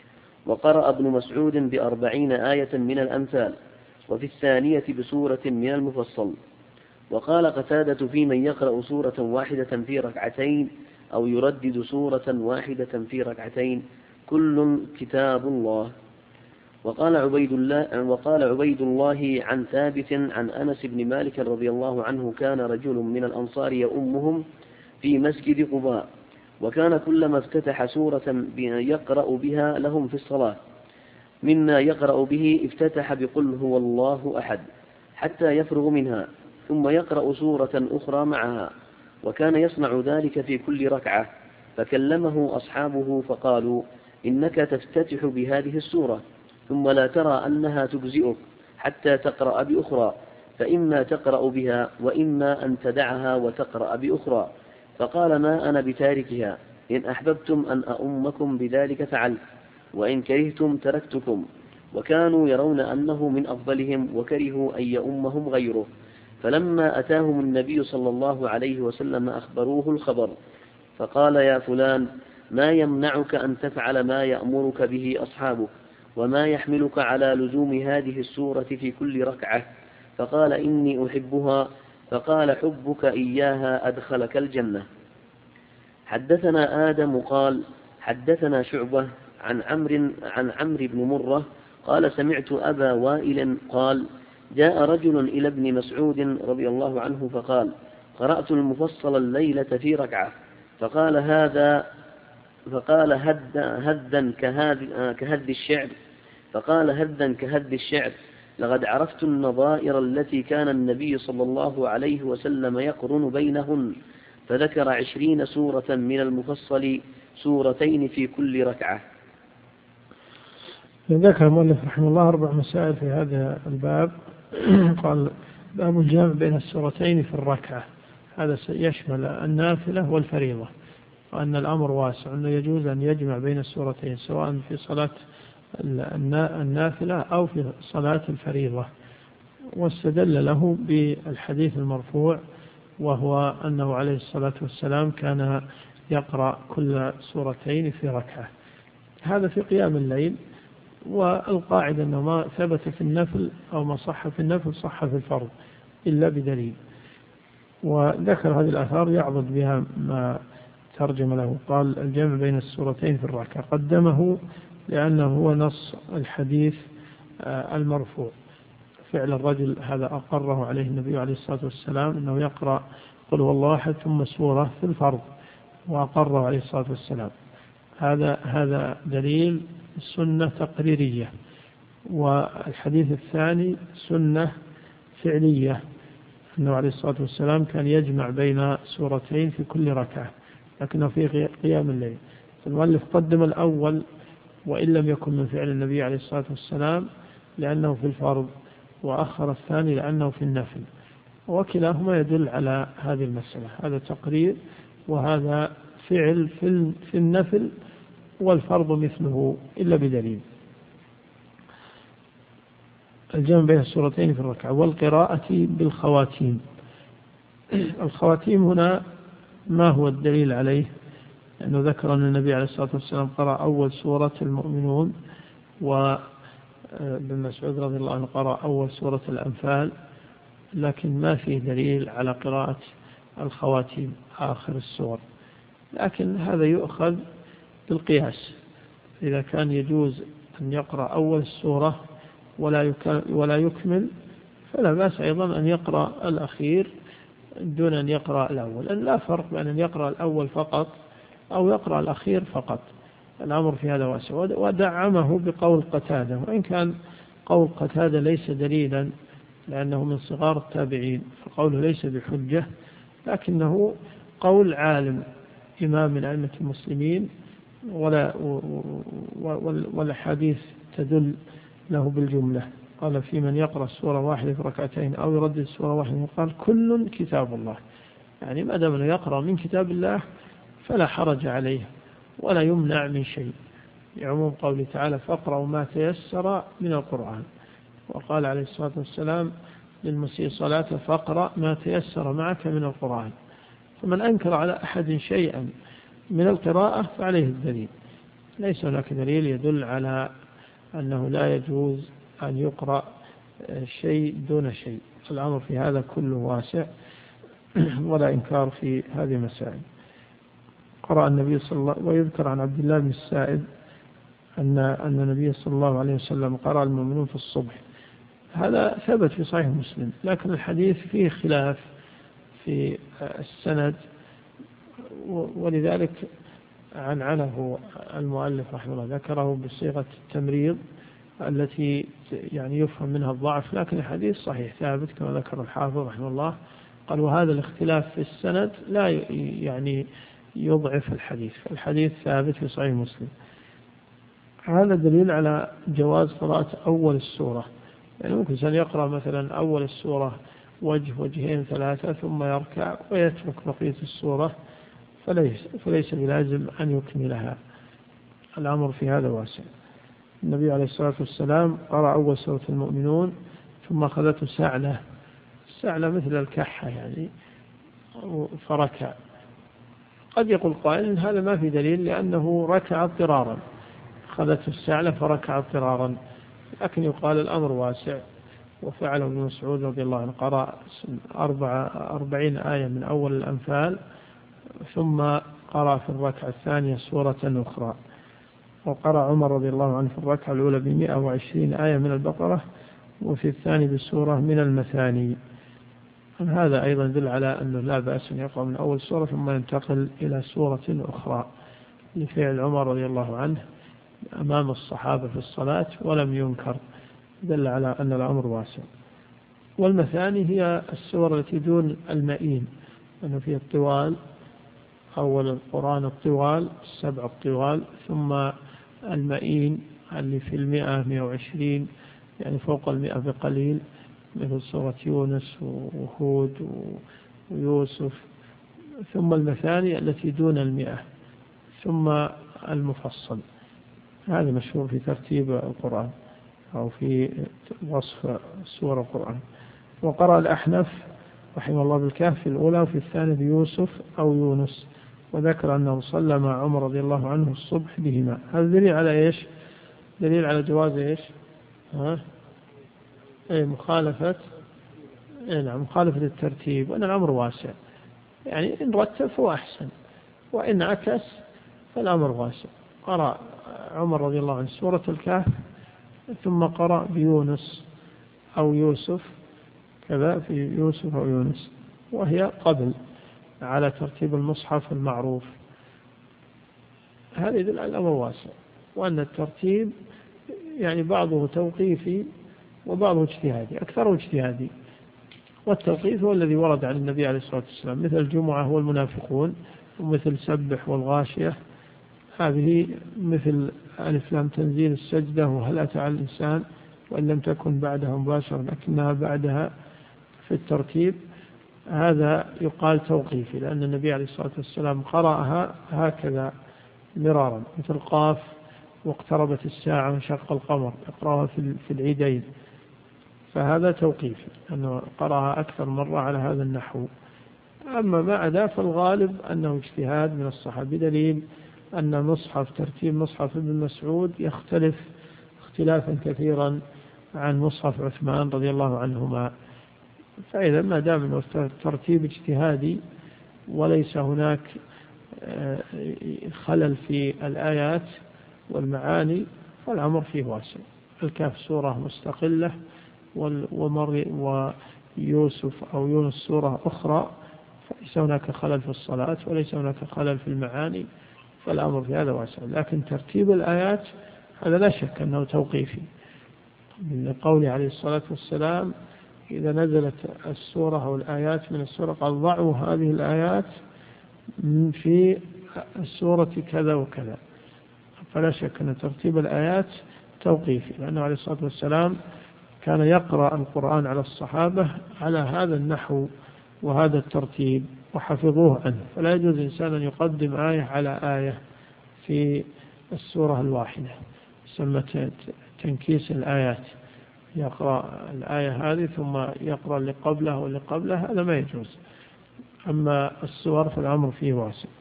وقرأ ابن مسعود بأربعين آية من الأمثال، وفي الثانية بسورة من المفصل. وقال قتادة في من يقرأ سورة واحدة في ركعتين أو يردد سورة واحدة في ركعتين كل كتاب الله. وقال عبيد الله وقال عبيد الله عن ثابت عن أنس بن مالك رضي الله عنه كان رجل من الأنصار يؤمهم في مسجد قباء، وكان كلما افتتح سورة يقرأ بها لهم في الصلاة مما يقرأ به افتتح بقل هو الله أحد حتى يفرغ منها، ثم يقرأ سورة أخرى معها، وكان يصنع ذلك في كل ركعة. فكلمه أصحابه فقالوا إنك تفتتح بهذه السورة ثم لا ترى أنها تجزئك حتى تقرأ بأخرى، فإما تقرأ بها وإما أن تدعها وتقرأ بأخرى. فقال ما أنا بتاركها، إن أحببتم أن أؤمكم بذلك فعلت، وإن كرهتم تركتكم. وكانوا يرون أنه من أفضلهم وكرهوا أن يؤمهم غيره. فلما أتاهم النبي صلى الله عليه وسلم أخبروه الخبر، فقال يا فلان ما يمنعك أن تفعل ما يأمرك به أصحابك، وما يحملك على لزوم هذه السورة في كل ركعة؟ فقال إني أحبها. فقال حبك إياها أدخلك الجنة. حدثنا آدم قال حدثنا شعبة عن عمرو عن عمرو بن مرة قال سمعت أبا وائل قال جاء رجل إلى ابن مسعود رضي الله عنه فقال قرأت المفصل الليلة في ركعة، فقال هذا فقال هد هدا كهد الشعر فقال هدا كهد الشعر لقد عرفت النظائر التي كان النبي صلى الله عليه وسلم يقرن بينهن. فذكر عشرين سورة من المفصل، سورتين في كل ركعة. ذكر المؤلف رحمه الله أربع مسائل في هذا الباب. قال باب الجمع بين السورتين في الركعة، هذا يشمل النافلة والفريضة، وأن الأمر واسع أنه يجوز أن يجمع بين السورتين سواء في صلاة النافلة أو في صلاة الفريضة. واستدل له بالحديث المرفوع، وهو أنه عليه الصلاة والسلام كان يقرأ كل سورتين في ركعة، هذا في قيام الليل. والقاعدة أنه ما ثبت في النفل أو ما صح في النفل صح في الفرض إلا بدليل. وذكر هذه الآثار يعضد بها ما ترجم له. قال الجمع بين السورتين في الركعة قدمه لأنه هو نص الحديث المرفوع، فعل الرجل هذا أقره عليه النبي عليه الصلاة والسلام أنه يقرأ قل هو الله أحد ثم سورة في الفرض، وأقره عليه الصلاة والسلام. هذا هذا دليل السنة تقريرية. والحديث الثاني سنة فعلية، أنه عليه الصلاة والسلام كان يجمع بين سورتين في كل ركعة لكنه في قيام الليل. فالمؤلف قدم الأول وإن لم يكن من فعل النبي عليه الصلاة والسلام لأنه في الفرض، وأخر الثاني لأنه في النفل، وكلاهما يدل على هذه المسألة. هذا تقرير وهذا فعل في النفل، والفرض مثله إلا بدليل. الجمع بين السورتين في الركعة والقراءة بالخواتيم. الخواتيم هنا ما هو الدليل عليه؟ لأنه ذكر أن النبي عليه الصلاة والسلام قرأ أول سورة المؤمنون، وابن مسعود رضي الله عنه قرأ أول سورة الأنفال، لكن ما فيه دليل على قراءة الخواتيم آخر السور، لكن هذا يؤخذ بالقياس. إذا كان يجوز أن يقرأ أول السورة ولا ولا يكمل، فلا بأس أيضا أن يقرأ الأخير دون أن يقرأ الأول، لأن لا فرق بين أن يقرأ الأول فقط أو يقرأ الأخير فقط. الأمر في هذا واسع. ودعمه بقول قتادة، وإن كان قول قتادة ليس دليلا لأنه من صغار التابعين، فقوله ليس بحجة، لكنه قول عالم إمام من أئمة المسلمين، ولا والحديث تدل له بالجملة. قال في من يقرأ السورة واحدة في ركعتين أو يردد السورة واحدة، قال كل كتاب الله، يعني ما دام يقرأ من كتاب الله فلا حرج عليه ولا يمنع من شيء، لعموم قوله تعالى فاقرأوا ما تيسر من القرآن. وقال عليه الصلاة والسلام للمسيء صلاته فاقرأ ما تيسر معك من القرآن. فمن أنكر على أحد شيئا من القراءة فعليه الدليل. ليس هناك دليل يدل على أنه لا يجوز أن يقرأ شيء دون شيء. الأمر في هذا كله واسع ولا إنكار في هذه المسائل. قرأ النبي صلى الله عليه وسلم، ويذكر عن عبد الله بن السائب أن أن النبي صلى الله عليه وسلم قرأ المؤمنون في الصبح. هذا ثبت في صحيح مسلم، لكن الحديث فيه خلاف في السند، ولذلك عنعنه المؤلف رحمه الله، ذكره بصيغة التمريض التي يعني يفهم منها الضعف، لكن الحديث صحيح ثابت كما ذكر الحافظ رحمه الله. قال وهذا الاختلاف في السند لا يعني يضعف الحديث، الحديث ثابت في صحيح مسلم. هذا دليل على جواز قراءة أول السورة، يعني ممكن إنسان يقرأ مثلا أول السورة وجه وجهين ثلاثة ثم يركع ويترك بقية السورة، فليس, فليس بلازم أن يكملها. الأمر في هذا واسع. النبي عليه الصلاة والسلام قرأ أول سورة المؤمنون ثم أخذته سعلة، السعلة مثل الكحة يعني، فركع. قد يقول قائل هذا ما في دليل لأنه ركع اضطرارا، أخذته السعلة فركع اضطرارا، لكن يقال الأمر واسع. وفعله ابن مسعود رضي الله عنه، قرأ أربع أربعين آية من أول الأنفال ثم قرأ في الركعة الثانية سورة أخرى. وقرأ عمر رضي الله عنه في الركعة الأولى بمئة وعشرين آية من البقرة، وفي الثاني بسورة من المثاني. هذا أيضا يدل على أنه لا بأس أن يقرأ من أول سورة ثم ينتقل إلى سورة أخرى، لفعل عمر رضي الله عنه أمام الصحابة في الصلاة ولم ينكر، دل على أن الأمر واسع. والمثاني هي السور التي دون المئين، أنه فيها الطوال، أول القرآن الطوال السبع الطوال، ثم المئين اللي في المئة مئة وعشرين يعني فوق المئة بقليل، مثل سورة يونس وهود ويوسف. ثم المثاني التي دون المئة، ثم المفصل. هذا مشهور في ترتيب القرآن أو في وصف سور القرآن. وقرأ الأحنف رحمه الله بالكهف الأولى، وفي الثانية بيوسف أو يونس، وذكر أنه صلى مع عمر رضي الله عنه الصبح بهما. هذا دليل على إيش؟ دليل على جواز إيش؟ ها؟ إيه مخالفة، إيه نعم مخالفة الترتيب، وأن الأمر واسع، يعني إن رتب فهو أحسن، وإن عكس فالأمر واسع. قرأ عمر رضي الله عنه سورة الكهف ثم قرأ بيونس أو يوسف، كذا في يوسف أو يونس، وهي قبل على ترتيب المصحف المعروف. هذا يدل على الأمر واسع، وأن الترتيب يعني بعضه توقيفي وبعضه اجتهادي، أكثره اجتهادي. والتوقيف هو الذي ورد عن النبي عليه الصلاة والسلام، مثل الجمعة هو المنافقون، ومثل سبح والغاشية، هذه مثل ألف لام تنزيل السجدة، وهل أتى على الإنسان، وإن لم تكن بعدها مباشرة لكنها بعدها في الترتيب. هذا يقال توقيفي، لأن النبي عليه الصلاة والسلام قرأها هكذا مرارا، مثل قاف واقتربت الساعة وانشق القمر، يقرأها في العيدين، فهذا توقيفي أنه قرأها أكثر مرة على هذا النحو. أما ما عدا فالغالب أنه اجتهاد من الصحابة، بدليل أن مصحف ترتيب مصحف ابن مسعود يختلف اختلافا كثيرا عن مصحف عثمان رضي الله عنهما. فإذا ما دام أنه ترتيب اجتهادي وليس هناك خلل في الآيات والمعاني فالأمر فيه واسع. الكهف سورة مستقلة ومر ويوسف أو يونس سورة أخرى، فليس هناك خلل في الصلاة وليس هناك خلل في المعاني، فالأمر في هذا واسع. لكن ترتيب الآيات هذا لا شك أنه توقيفي، من قوله عليه الصلاة والسلام إذا نزلت السورة أو الآيات من السورة قال ضعوا هذه الآيات في السورة كذا وكذا، فلا شك أن ترتيب الآيات توقيفي، لأنه عليه الصلاة والسلام كان يقرأ القرآن على الصحابة على هذا النحو وهذا الترتيب وحفظوه عنه، فلا يجوز إنسان أن يقدم آية على آية في السورة الواحدة، يسمى تنكيس الآيات، يقرأ الآية هذه ثم يقرأ اللي قبلها واللي قبلها، هذا ما يجوز. أما السور فالأمر فيه واسع.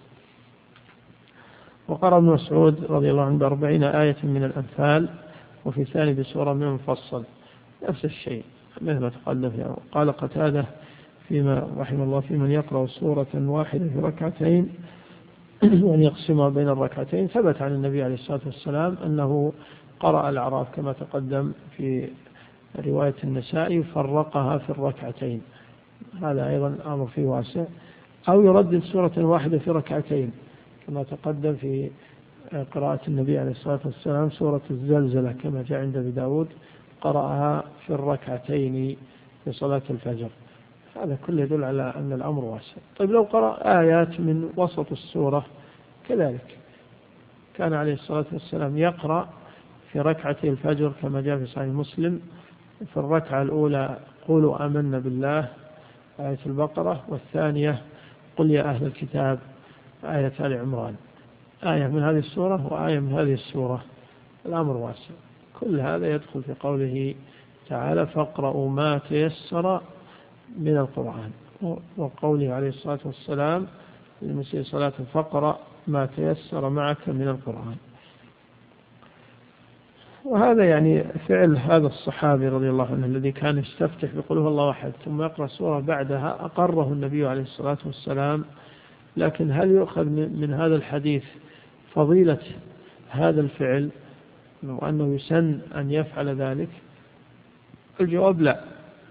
وقرأ ابن مسعود رضي الله عنه بأربعين آية من الأنفال، وفي ثاني بسورة من المفصل، نفس الشيء مثل ما تقدم فيها. قال قتادة فيما رحمه الله في من يقرأ سورة واحدة في ركعتين وأن يقسمها بين الركعتين، ثبت عن النبي عليه الصلاة والسلام أنه قرأ الأعراف كما تقدم في رواية النسائي فرقها في الركعتين، هذا أيضا أمر فيه واسع. أو يردد سورة واحدة في ركعتين كما تقدم في قراءة النبي عليه الصلاة والسلام سورة الزلزلة كما جاء عند أبي داود قرأها في الركعتين في صلاة الفجر، هذا كله يدل على أن الأمر واسع. طيب لو قرأ آيات من وسط السورة كذلك، كان عليه الصلاة والسلام يقرأ في ركعتي الفجر كما جاء في صحيح مسلم في الركعة الأولى قولوا آمنا بالله آية البقرة، والثانية قل يا أهل الكتاب آية آل عمران، آية من هذه السورة وآية من هذه السورة، الأمر واسع. كل هذا يدخل في قوله تعالى فاقرأوا ما تيسر من القرآن، وقوله عليه الصلاة والسلام للمسيء صلاة فاقرأ ما تيسر معك من القرآن. وهذا يعني فعل هذا الصحابي رضي الله عنه الذي كان يستفتح بقول هو الله أحد ثم يقرأ سورة بعدها، أقره النبي عليه الصلاة والسلام. لكن هل يؤخذ من هذا الحديث فضيلة هذا الفعل وأنه يسن أن يفعل ذلك؟ الجواب لا.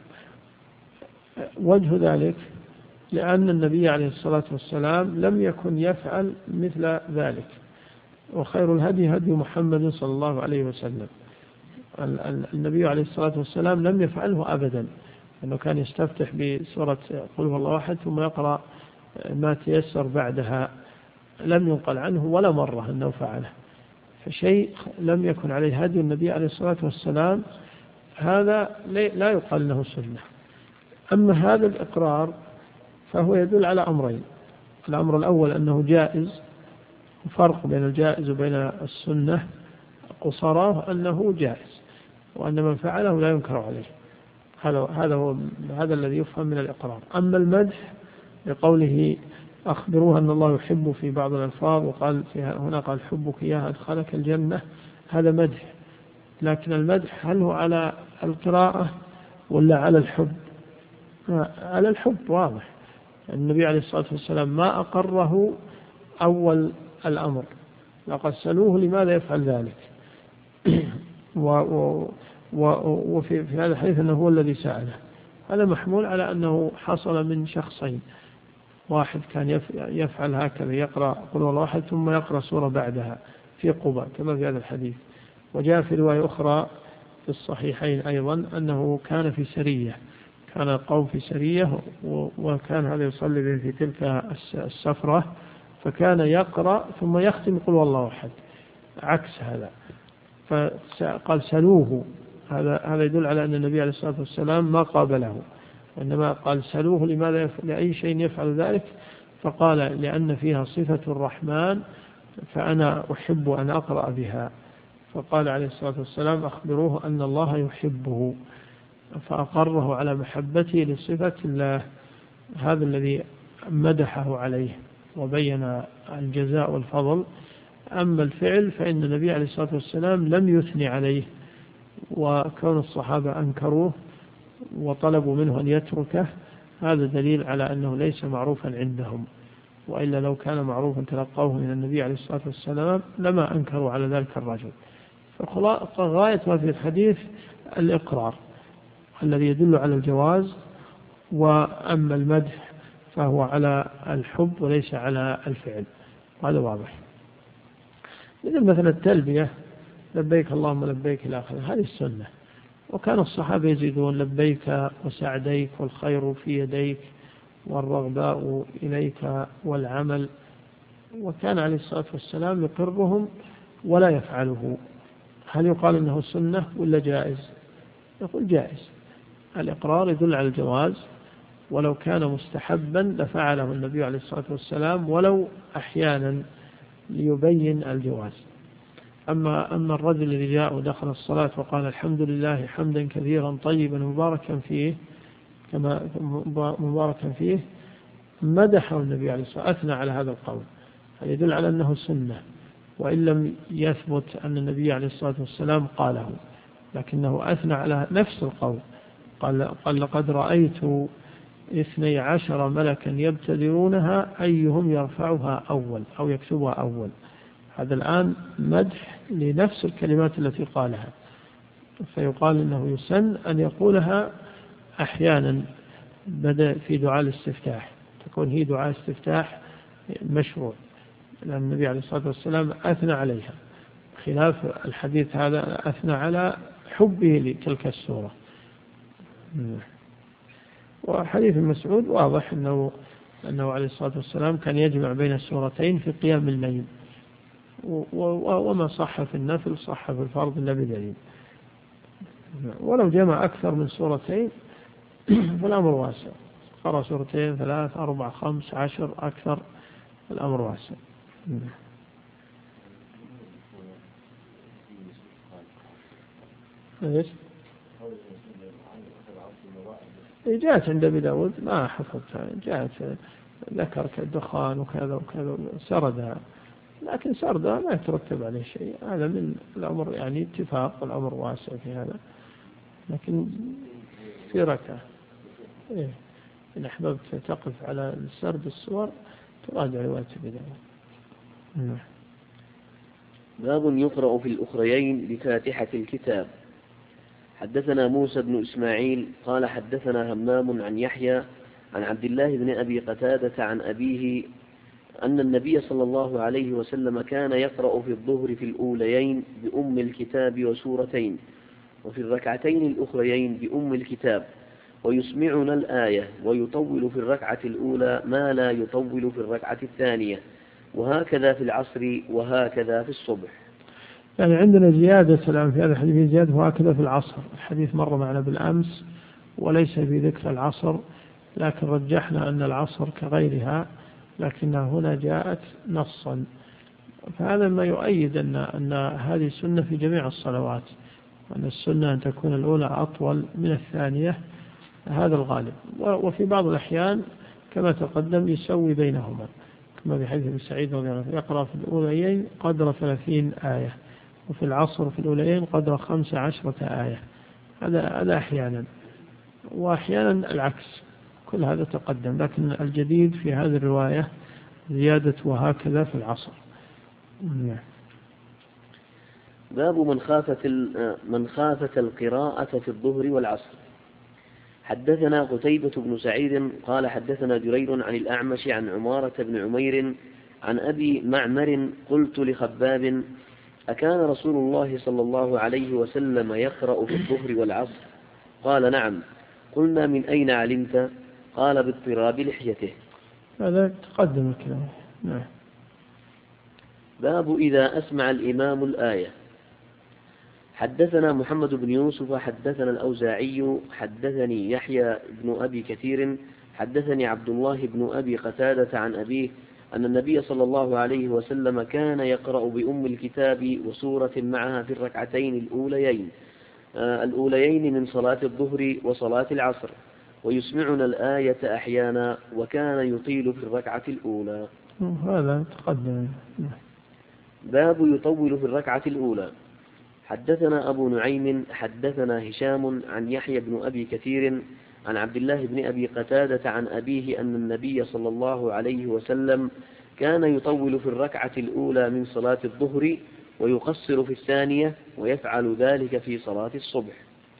وجه ذلك لأن النبي عليه الصلاة والسلام لم يكن يفعل مثل ذلك، وخير الهدي هدي محمد صلى الله عليه وسلم. النبي عليه الصلاة والسلام لم يفعله أبدا، أنه كان يستفتح بسورة قل هو الله أحد ثم يقرأ ما تيسر بعدها، لم ينقل عنه ولا مرة أنه فعله، فشيء لم يكن عليه هدي النبي عليه الصلاة والسلام هذا لا يقال له سنة. أما هذا الإقرار فهو يدل على أمرين: الأمر الأول أنه جائز، وفرق بين الجائز وبين السنة قصراه أنه جائز، وأن من فعله لا ينكر عليه، هذا هو هذا الذي يفهم من الإقرار. أما المدح لقوله أخبروها أن الله يحب في بعض الألفاظ، وقال هنا قال حبك إياها أدخلك الجنة، هذا مدح، لكن المدح هل هو على القراءة ولا على الحب؟ على الحب واضح. النبي عليه الصلاة والسلام ما أقره أول الأمر، لقد سألوه لماذا يفعل ذلك، وفي في هذا الحديث أنه هو الذي سأله، هذا محمول على أنه حصل من شخصين، واحد كان يفعل هكذا يقرأ قل هو الله أحد ثم يقرأ سورة بعدها في قباء كما في هذا الحديث. وجاء في رواية أخرى في الصحيحين أيضا أنه كان في سرية، كان القوم في سرية وكان هذا يصلي به في تلك السفرة، فكان يقرأ ثم يختم قل هو الله أحد عكس هذا، فقال سلوه. هذا هذا يدل على أن النبي عليه الصلاة والسلام ما قابله، وإنما قال سلوه لماذا يفعل لأي شيء يفعل ذلك، فقال لأن فيها صفة الرحمن فأنا أحب أن أقرأ بها، فقال عليه الصلاة والسلام أخبروه أن الله يحبه، فأقره على محبته لصفة الله، هذا الذي مدحه عليه وبين الجزاء والفضل. أما الفعل فإن النبي عليه الصلاة والسلام لم يثني عليه، وكون الصحابة أنكروه وطلبوا منه أن يتركه، هذا دليل على أنه ليس معروفا عندهم، وإلا لو كان معروفا تلقوه من النبي عليه الصلاة والسلام لما أنكروا على ذلك الرجل. فغاية ما في الحديث الإقرار الذي يدل على الجواز، وأما المدح فهو على الحب وليس على الفعل، هذا واضح. مثل مثلا التلبية لبيك اللهم لبيك إلى آخره، هذه السنة، وكان الصحابة يزيدون لبيك وسعديك والخير في يديك والرغباء إليك والعمل، وكان عليه الصلاة والسلام يقرهم ولا يفعله. هل يقال إنه سنة ولا جائز؟ يقول جائز. الإقرار يدل على الجواز، ولو كان مستحبا لفعله النبي عليه الصلاة والسلام ولو أحيانا ليبين الجواز. أما أن الرجل الذي جاء ودخل الصلاة وقال الحمد لله حمدا كثيرا طيبا مباركا فيه كما مباركا فيه، مدحه النبي عليه الصلاة والسلام، أثنى على هذا القول، هذا يدل على أنه سنة، وإن لم يثبت أن النبي عليه الصلاة والسلام قاله، لكنه أثنى على نفس القول. قال, قال لقد رأيت اثني عشر ملكا يبتدرونها أيهم يرفعها أول أو يكتبها أول. هذا الآن مدح لنفس الكلمات التي قالها، فيقال إنه يسن أن يقولها أحيانا بدأ في دعاء الاستفتاح، تكون هي دعاء استفتاح مشروع، لأن النبي عليه الصلاة والسلام أثنى عليها، خلاف الحديث هذا أثنى على حبه لتلك السورة. وحديث مسعود واضح أنه, أنه عليه الصلاة والسلام كان يجمع بين السورتين في قيام الليل، وما صح في النفل صح في الفرض إلا بدليل. ولو جمع أكثر من سورتين فالأمر واسع، قرأ سورتين ثلاث أربع خمس عشر أكثر، الأمر واسع. ايش؟ جاءت عند أبي داود ما حفظتها، جاءت ذكر كالدخان وكذا وكذا سردها، لكن سردها ما يترتب عليه شيء، هذا من الأمر يعني اتفاق، الأمر واسع في هذا. لكن في ركعة إيه إن أحببت تقف على سرد السور تراجع رواية أبي داود. باب يقرأ في الأخريين بفاتحة الكتاب. حدثنا موسى بن إسماعيل قال حدثنا همام عن يحيى عن عبد الله بن أبي قتادة عن أبيه أن النبي صلى الله عليه وسلم كان يقرأ في الظهر في الأوليين بأم الكتاب وسورتين، وفي الركعتين الأخريين بأم الكتاب، ويسمعنا الآية، ويطول في الركعة الأولى ما لا يطول في الركعة الثانية، وهكذا في العصر وهكذا في الصبح. يعني عندنا زيادة الآن في هذا الحديث زيادة وهكذا في العصر. الحديث مر معنا بالأمس وليس في ذكر العصر، لكن رجحنا أن العصر كغيرها، لكنها هنا جاءت نصا، فهذا ما يؤيد أن, أن هذه السنة في جميع الصلوات، وأن السنة أن تكون الأولى أطول من الثانية، هذا الغالب. وفي بعض الأحيان كما تقدم يسوي بينهما، كما في حديث ابن سعيد رضي الله عنه يقرأ في الأوليين قدر ثلاثين آية، وفي العصر في الأوليين قدر خمس عشرة آية، هذا هذا أحيانا، وأحيانا العكس، كل هذا تقدم. لكن الجديد في هذه الرواية زيادة وهكذا في العصر. باب من خافت من خافت القراءة في الظهر والعصر. حدثنا قتيبة بن سعيد قال حدثنا جرير عن الأعمش عن عمارة بن عمير عن أبي معمر قلت لخباب أكان رسول الله صلى الله عليه وسلم يقرأ في الظهر والعصر؟ قال نعم. قلنا من أين علمت؟ قال باضطراب لحيته. هذا تقدم الكلام. نعم. باب إذا أسمع الإمام الآية. حدثنا محمد بن يوسف حدثنا الأوزاعي حدثني يحيى بن أبي كثير حدثني عبد الله بن أبي قتادة عن أبيه أن النبي صلى الله عليه وسلم كان يقرأ بأم الكتاب وسورة معها في الركعتين الأوليين آه الأوليين من صلاة الظهر وصلاة العصر، ويسمعنا الآية أحيانا، وكان يطيل في الركعة الأولى. هذا تقدم. باب يطول في الركعة الأولى. حدثنا أبو نعيم حدثنا هشام عن يحيى بن أبي كثير عن عبد الله بن أبي قتادة عن أبيه أن النبي صلى الله عليه وسلم كان يطول في الركعة الأولى من صلاة الظهر ويقصر في الثانية ويفعل ذلك في صلاة الصبح.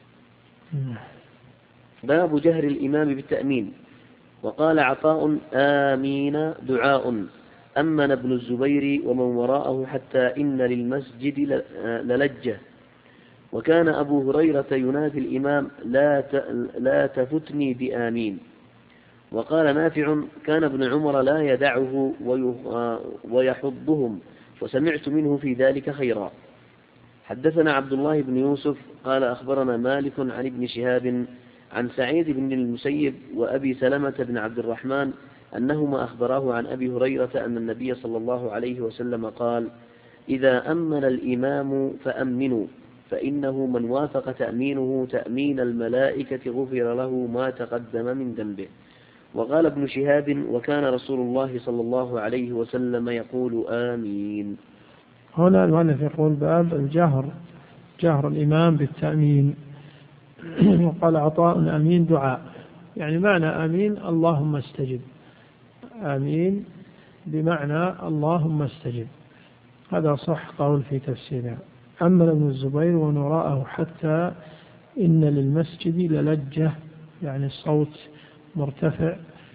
باب جهر الإمام بالتأمين. وقال عطاء آمين دعاء أمن ابن الزبير ومن وراءه حتى إن للمسجد للجة. وكان أبو هريرة ينادي الإمام لا لا تفتني بآمين. وقال نافع كان ابن عمر لا يدعه ويحضهم وسمعت منه في ذلك خيرا. حدثنا عبد الله بن يوسف قال أخبرنا مالك عن ابن شهاب عن سعيد بن المسيب وأبي سلمة بن عبد الرحمن أنهما أخبراه عن أبي هريرة أن النبي صلى الله عليه وسلم قال إذا أمن الإمام فأمنوا فإنه من وافق تأمينه تأمين الملائكة غفر له ما تقدم من ذنبه. وقال ابن شهاب وكان رسول الله صلى الله عليه وسلم يقول آمين. هنا المؤلف يقول باب الجهر، جهر الإمام بالتأمين. وقال عطاء آمين دعاء، يعني معنى آمين اللهم استجب، آمين بمعنى اللهم استجب، هذا صح قول في تفسيرها. أما ابن الزبير ومن وراءه حتى إن للمسجد للجة، يعني الصوت مرتفع.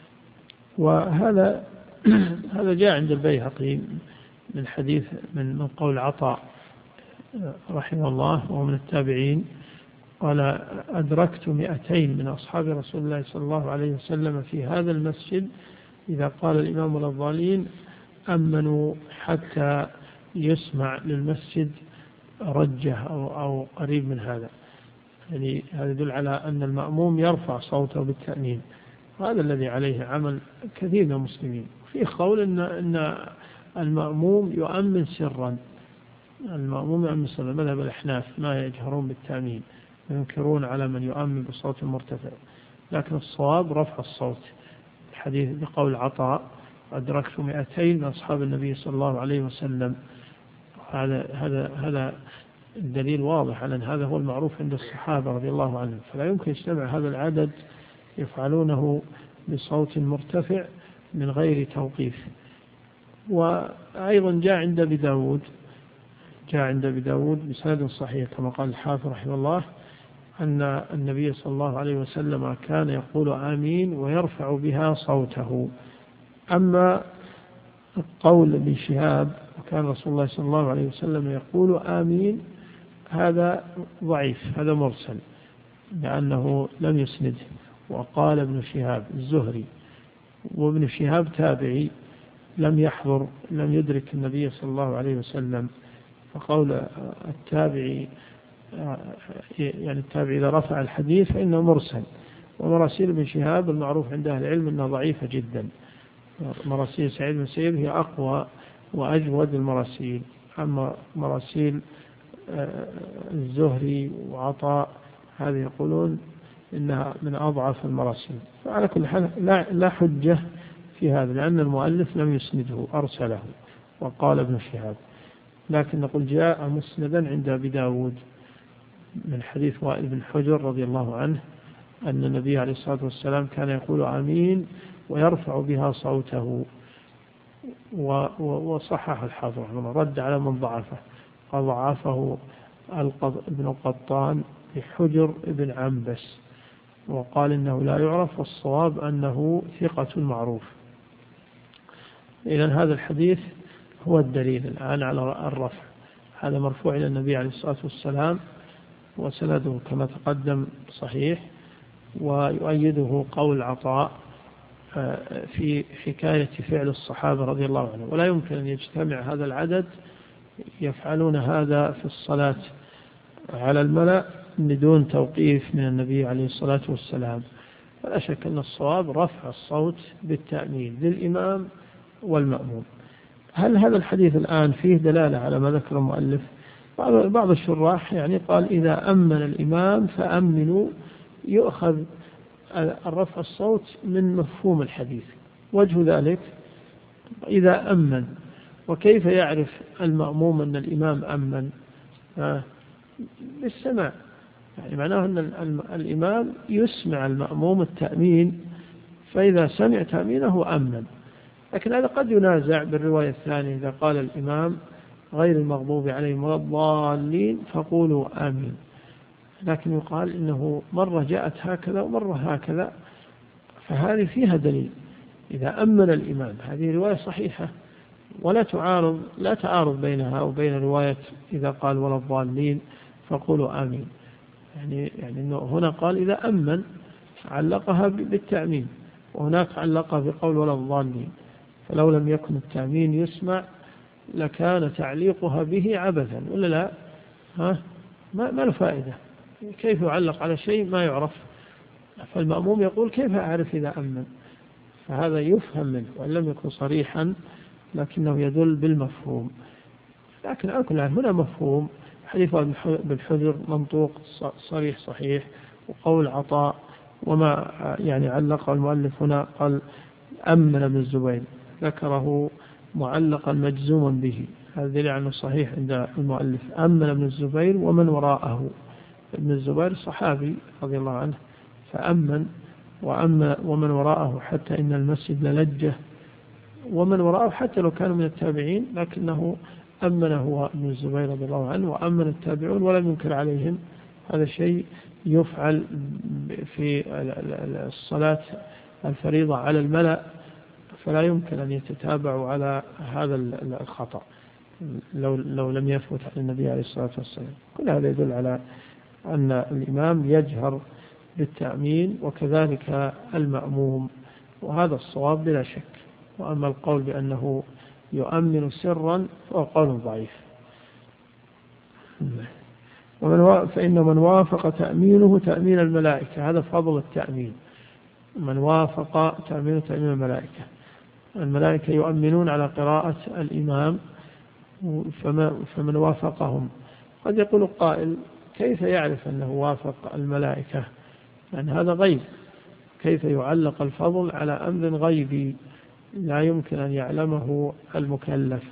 وهذا هذا جاء عند البيهقي من حديث من من قول عطاء رحمه الله وهو من التابعين، قال أدركت مئتين من أصحاب رسول الله صلى الله عليه وسلم في هذا المسجد إذا قال الإمام الضالين أمنوا حتى يسمع للمسجد رجة أو, أو قريب من هذا. يعني هذا يدل على أن المأموم يرفع صوته بالتأمين، هذا الذي عليه عمل كثير من المسلمين. في قول إن, إن المأموم يؤمن سرا، المأموم يؤمن سرا، مذهب الأحناف ما يجهرون بالتأمين، ينكرون على من يؤمن بصوت مرتفع، لكن الصواب رفع الصوت. الحديث بقول عطاء أدركت مئتين من أصحاب النبي صلى الله عليه وسلم، هذا هذا هذا الدليل واضح على أن هذا هو المعروف عند الصحابة رضي الله عنهم، فلا يمكن يجتمع هذا العدد يفعلونه بصوت مرتفع من غير توقيف. وأيضا جاء عند أبي داود جاء عند أبي داود بسند صحيح كما قال الحافظ رحمه الله أن النبي صلى الله عليه وسلم كان يقول آمين ويرفع بها صوته. أما قول ابن شهاب وكان رسول الله صلى الله عليه وسلم يقول آمين، هذا ضعيف، هذا مرسل لأنه لم يسنده. وقال ابن شهاب الزهري، وابن شهاب تابعي لم يحضر لم يدرك النبي صلى الله عليه وسلم، فقول التابعي يعني التابعي إذا رفع الحديث فإنه مرسل. ومراسيل ابن شهاب المعروف عند أهل العلم أنها ضعيفة جدا، مراسيل سعيد بن المسيب هي أقوى وأجود المراسيل، أما مراسيل الزهري وعطاء هذه يقولون إنها من أضعف المراسيل. فعلى كل حال لا, لا حجة في هذا، لأن المؤلف لم يسنده أرسله وقال ابن شهاب. لكن نقول جاء مسندا عند أبي داود من حديث وائل بن حجر رضي الله عنه أن النبي عليه الصلاة والسلام كان يقول آمين ويرفع بها صوته. وصحح الحافظ رحمه الله، رد على من ضعفه، قال ضعفه ابن القطان بحجر ابن عنبس، وقال إنه لا يعرف، والصواب أنه ثقة معروف. إذن هذا الحديث هو الدليل الآن على الرفع، هذا مرفوع إلى النبي عليه الصلاة والسلام وسنده كما تقدم صحيح. ويؤيده قول عطاء في حكاية فعل الصحابة رضي الله عنهم، ولا يمكن أن يجتمع هذا العدد يفعلون هذا في الصلاة على الملأ بدون توقيف من النبي عليه الصلاة والسلام. فلا شك أن الصواب رفع الصوت بالتأمين للإمام والمأموم. هل هذا الحديث الآن فيه دلالة على ما ذكر المؤلف؟ بعض الشراح يعني قال إذا أمن الإمام فأمنوا، يؤخذ الرفع الصوت من مفهوم الحديث. وجه ذلك إذا أمن، وكيف يعرف المأموم أن الإمام أمن؟ بالسماع، يعني معناه أن الإمام يسمع المأموم التأمين، فإذا سمع تأمينه أمن. لكن هذا قد ينازع بالرواية الثانية، إذا قال الإمام غير المغضوب عليهم ولا الضالين فقولوا آمين، لكن يقال إنه مرة جاءت هكذا ومرة هكذا، فهذه فيها دليل. إذا أمن الإمام هذه رواية صحيحة ولا تعارض، لا تعارض بينها وبين رواية إذا قال ولا الضالين فقولوا آمين. يعني يعني إنه هنا قال إذا أمن علقها بالتأمين، وهناك علقها بقول ولا الضالين، فلو لم يكن التأمين يسمع لكان تعليقها به عبثا ولا لا؟ ها ما ما له فائدة، كيف يعلق على شيء ما يعرف؟ فالمأموم يقول كيف أعرف إذا أمن؟ فهذا يفهم منه وإن لم يكن صريحا لكنه يدل بالمفهوم. لكن أكل هنا مفهوم حديث بالحجر منطوق صريح صحيح، وقول عطاء وما يعني علق المؤلف هنا قال أمن ابن الزبير ذكره معلقا مجزوما به، هذا دليل عنه صحيح عند المؤلف. أمن ابن الزبير ومن وراءه، ابن الزبير صحابي رضي الله عنه فأمن، وأمن ومن وراءه حتى إن المسجد للجه، ومن وراءه حتى لو كانوا من التابعين لكنه أمن هو ابن الزبير رضي الله عنه، وأمن التابعون ولم ينكر عليهم. هذا شيء يفعل في الصلاة الفريضة على الملأ، فلا يمكن أن يتتابعوا على هذا الخطأ لو لو لم يثبت عن النبي عليه الصلاة والسلام. كل هذا يدل على أن الإمام يجهر بالتأمين وكذلك المأموم، وهذا الصواب بلا شك. وأما القول بأنه يؤمن سرا فهو قول ضعيف. ومن فإن من وافق تأمينه تأمين الملائكة، هذا فضل التأمين. من وافق تأمينه تأمين الملائكة، الملائكة يؤمنون على قراءة الإمام، فمن وافقهم. قد يقول قائل كيف يعرف أنه وافق الملائكة؟ لأن هذا غيب، كيف يعلق الفضل على أمر غيبي لا يمكن أن يعلمه المكلف؟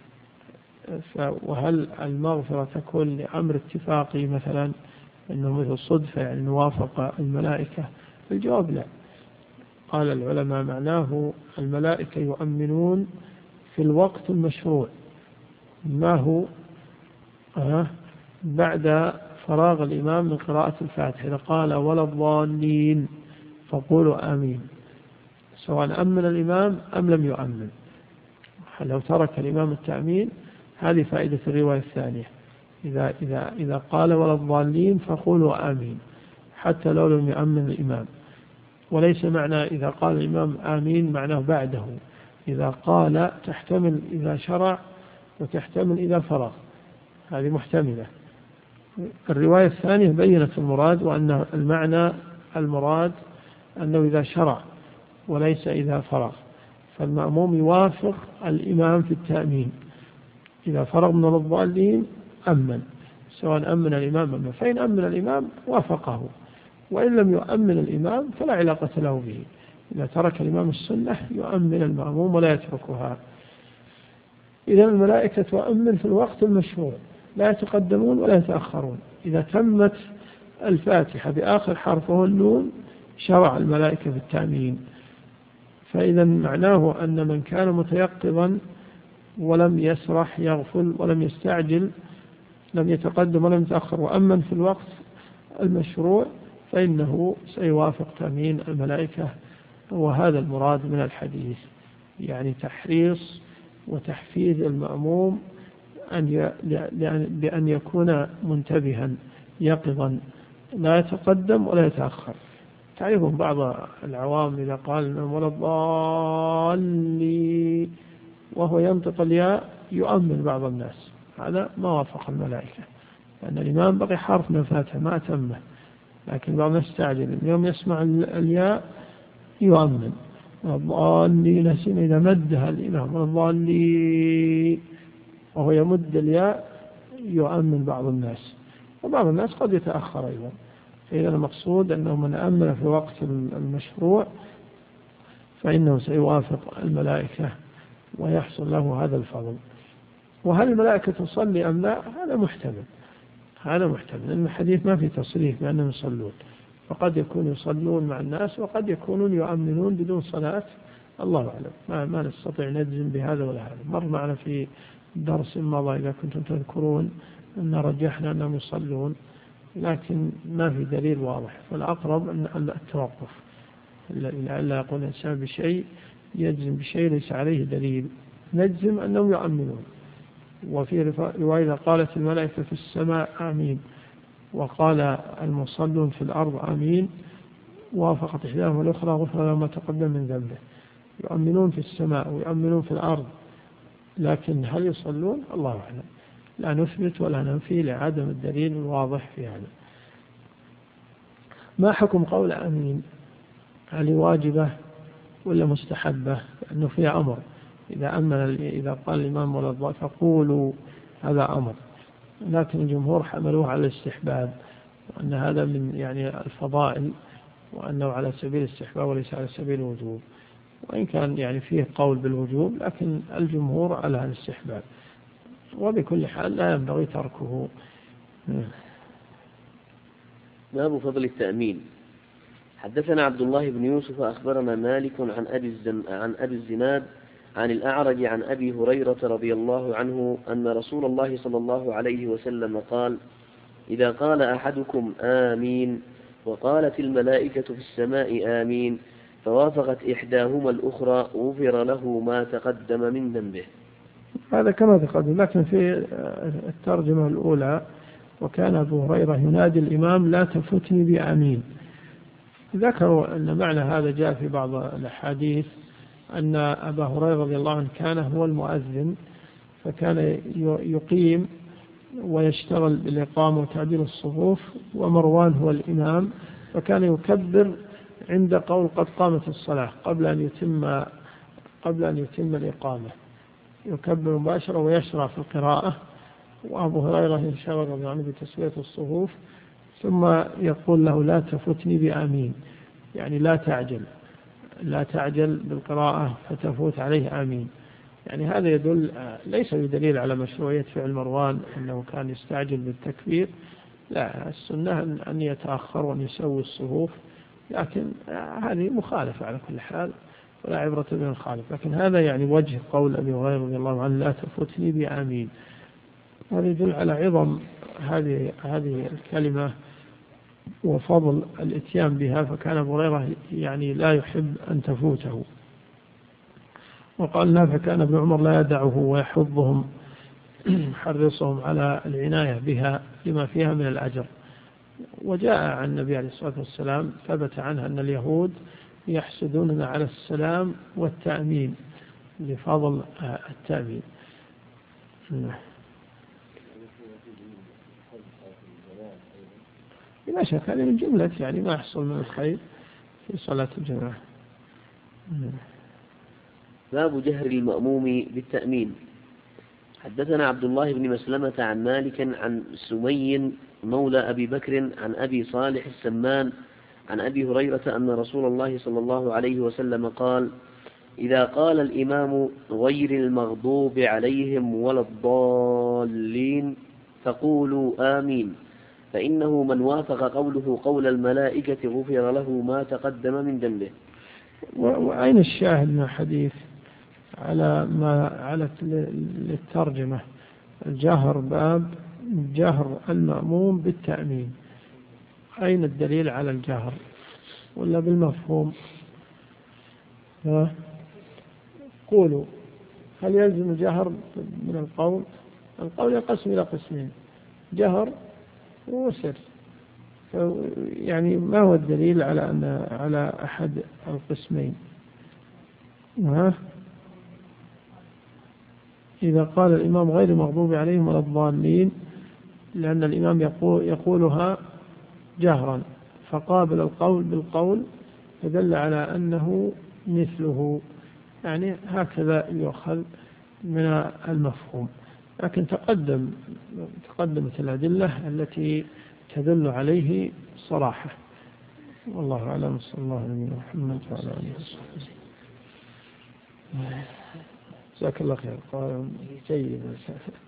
وهل المغفرة تكون لأمر اتفاقي مثلا أنه مثل صدفة يعني نوافق الملائكة؟ الجواب لا. قال العلماء معناه الملائكة يؤمنون في الوقت المشروع، ما هو أه بعد فراغ الإمام من قراءة الفاتحة، إذا قال ولا الضالين فقولوا آمين، سواء أمن الإمام أم لم يؤمن. لو ترك الإمام التأمين هذه فائدة الرواية الثانية، إذا, إذا, إذا قال ولا الضالين فقولوا آمين حتى لو لم يؤمن الإمام. وليس معنى إذا قال الإمام آمين معناه بعده، إذا قال تحتمل إذا شرع وتحتمل إذا فرغ، هذه محتملة. الرواية الثانية بينت المراد، وأن المعنى المراد أنه إذا شرع وليس إذا فرغ، فالمأموم يوافق الإمام في التأمين، إذا فرغ من الضالين أمن، سواء أمن الإمام أم، فإن أمن الإمام وافقه، وإن لم يؤمن الإمام فلا علاقة له به. إذا ترك الإمام السنة يؤمن المأموم ولا يتركها. إذا الملائكة تؤمن في الوقت المشروع، لا يتقدمون ولا يتأخرون. إذا تمت الفاتحة بآخر حرف وهو النون شرع الملائكة بالتأمين. فإذا معناه أن من كان متيقظا ولم يسرح يغفل ولم يستعجل، لم يتقدم ولم يتأخر، وأمن في الوقت المشروع، فإنه سيوافق تأمين الملائكة. وهذا المراد من الحديث، يعني تحريص وتحفيز المأموم أن بأن يكون منتبها يقظا، لا يتقدم ولا يتأخر. تعرفون بعض العوام إذا قال ولا الضالين وهو ينطق الياء يؤمن بعض الناس، هذا ما وافق الملائكة، لأن الإمام بقي حرف من الفاتحة ما أتمه، لكن بعض الناس استعجل يوم يسمع الياء يؤمن. الضالين إذا مدها الإمام الضالين وهو يمد الياء يؤمن بعض الناس، وبعض الناس قد يتأخر أيضا. فإذا المقصود أنه من أمن في وقت المشروع فإنه سيوافق الملائكة ويحصل له هذا الفضل. وهل الملائكة تصلي أم لا؟ هذا محتمل، هذا محتمل، لأن الحديث ما في تصريح بأنهم يصلون، فقد يكونوا يصلون مع الناس وقد يكونون يؤمنون بدون صلاة، الله أعلم. ما, ما نستطيع نجزم بهذا ولا هذا. مر معنا في درس مضى إذا كنتم تذكرون أن رجحنا أنهم يصلون، لكن ما في دليل واضح، فالأقرب أن التوقف، لئلا يقول الإنسان بشيء يجزم بشيء ليس عليه دليل. نجزم أنهم يؤمنون. وفي رواية قالت الملائكة في السماء آمين، وقال المصلون في الأرض آمين، وافقت إحداهما الأخرى غفر لهم ما تقدم من ذنبه. يؤمنون في السماء ويؤمنون في الأرض، لكن هل يصلون؟ الله أعلم. لا نثبت ولا ننفي لعدم الدليل الواضح في هذا. ما حكم قول آمين؟ هل واجبة ولا مستحبة؟ لأنه فيها أمر، إذا أمن إذا قال الإمام ولا الضال فقولوا، هذا أمر، لكن الجمهور حملوه على الاستحباب، وأن هذا من يعني الفضائل، وأنه على سبيل الاستحباب وليس على سبيل الوجوب، وإن كان يعني فيه قول بالوجوب، لكن الجمهور على الاستحباب، وبكل حال لا ينبغي تركه. باب فضل التأمين. حدثنا عبد الله بن يوسف أخبرنا مالك عن أبي الزن عن أبي الزناد عن الأعرج عن أبي هريرة رضي الله عنه أن رسول الله صلى الله عليه وسلم قال: إذا قال أحدكم آمين وقالت الملائكة في السماء آمين فوافقت إحداهما الأخرى غفر له ما تقدم من ذنبه. هذا كما تقدم، لكن في الترجمة الأولى وكان أبو هريرة ينادي الإمام لا تفتني بآمين. ذكروا أن معنى هذا جاء في بعض الأحاديث أن أبا هريرة رضي الله عنه كان هو المؤذن، فكان يقيم ويشتغل بالإقامة وتعديل الصفوف، ومروان هو الإمام، فكان يكبر عند قول قد قامت الصلاة قبل أن يتم قبل أن يتم الإقامة، يكبر مباشرة ويشرع في القراءة، وأبو هريرة ينشغل رضي الله عنه بتسوية الصفوف، ثم يقول له لا تفتني بآمين، يعني لا تعجل لا تعجل بالقراءة فتفوت عليه آمين. يعني هذا يدل ليس بدليل على مشروعية فعل مروان أنه كان يستعجل بالتكبير، لا، السنة أن يتأخر وأن يسوي الصفوف، لكن هذه مخالفة على كل حال ولا عبرة بالمخالف. لكن هذا يعني وجه قول أبي هريرة رضي الله عنه لا تفتني بآمين، هذا يدل على عظم هذه هذه الكلمة وفضل الاتيان بها، فكان أبو هريرة يعني لا يحب أن تفوته. وقال نافع كان ابن عمر لا يدعه ويحضهم حرصهم على العناية بها لما فيها من الأجر. وجاء عن النبي عليه الصلاة والسلام ثبت عنه أن اليهود يحسدوننا على السلام والتأمين لفضل التأمين. لا شك هذه من جملة يعني ما يحصل من الخير في صلاة الجماعة. باب جهر المأموم بالتأمين. حدثنا عبد الله بن مسلمة عن مالك عن سمي مولى أبي بكر عن أبي صالح السمان عن أبي هريرة أن رسول الله صلى الله عليه وسلم قال: إذا قال الإمام غير المغضوب عليهم ولا الضالين فقولوا آمين، فإنه من وافق قوله قول الملائكة غفر له ما تقدم من ذنبه. وأين الشاهد من الحديث على ما على للترجمة؟ الجهر باب جهر المأموم بالتأمين، أين الدليل على الجهر؟ ولا بالمفهوم؟ قولوا، هل يلزم الجهر من القول؟ القول ينقسم إلى قسمين، جهر وسر، يعني ما هو الدليل على أن على أحد القسمين؟ ها؟ إذا قال الإمام غير المغضوب عليهم ولا الضالين، لأن الإمام يقول يقولها جهرا فقابل القول بالقول فدل على أنه مثله، يعني هكذا يؤخذ من المفهوم. لكن تقدم تقدمت الأدلة التي تدل عليه صراحة، والله أعلم. صلى الله عليه وسلم وعلى آله وصحبه. جزاك الله خير. قال جيد.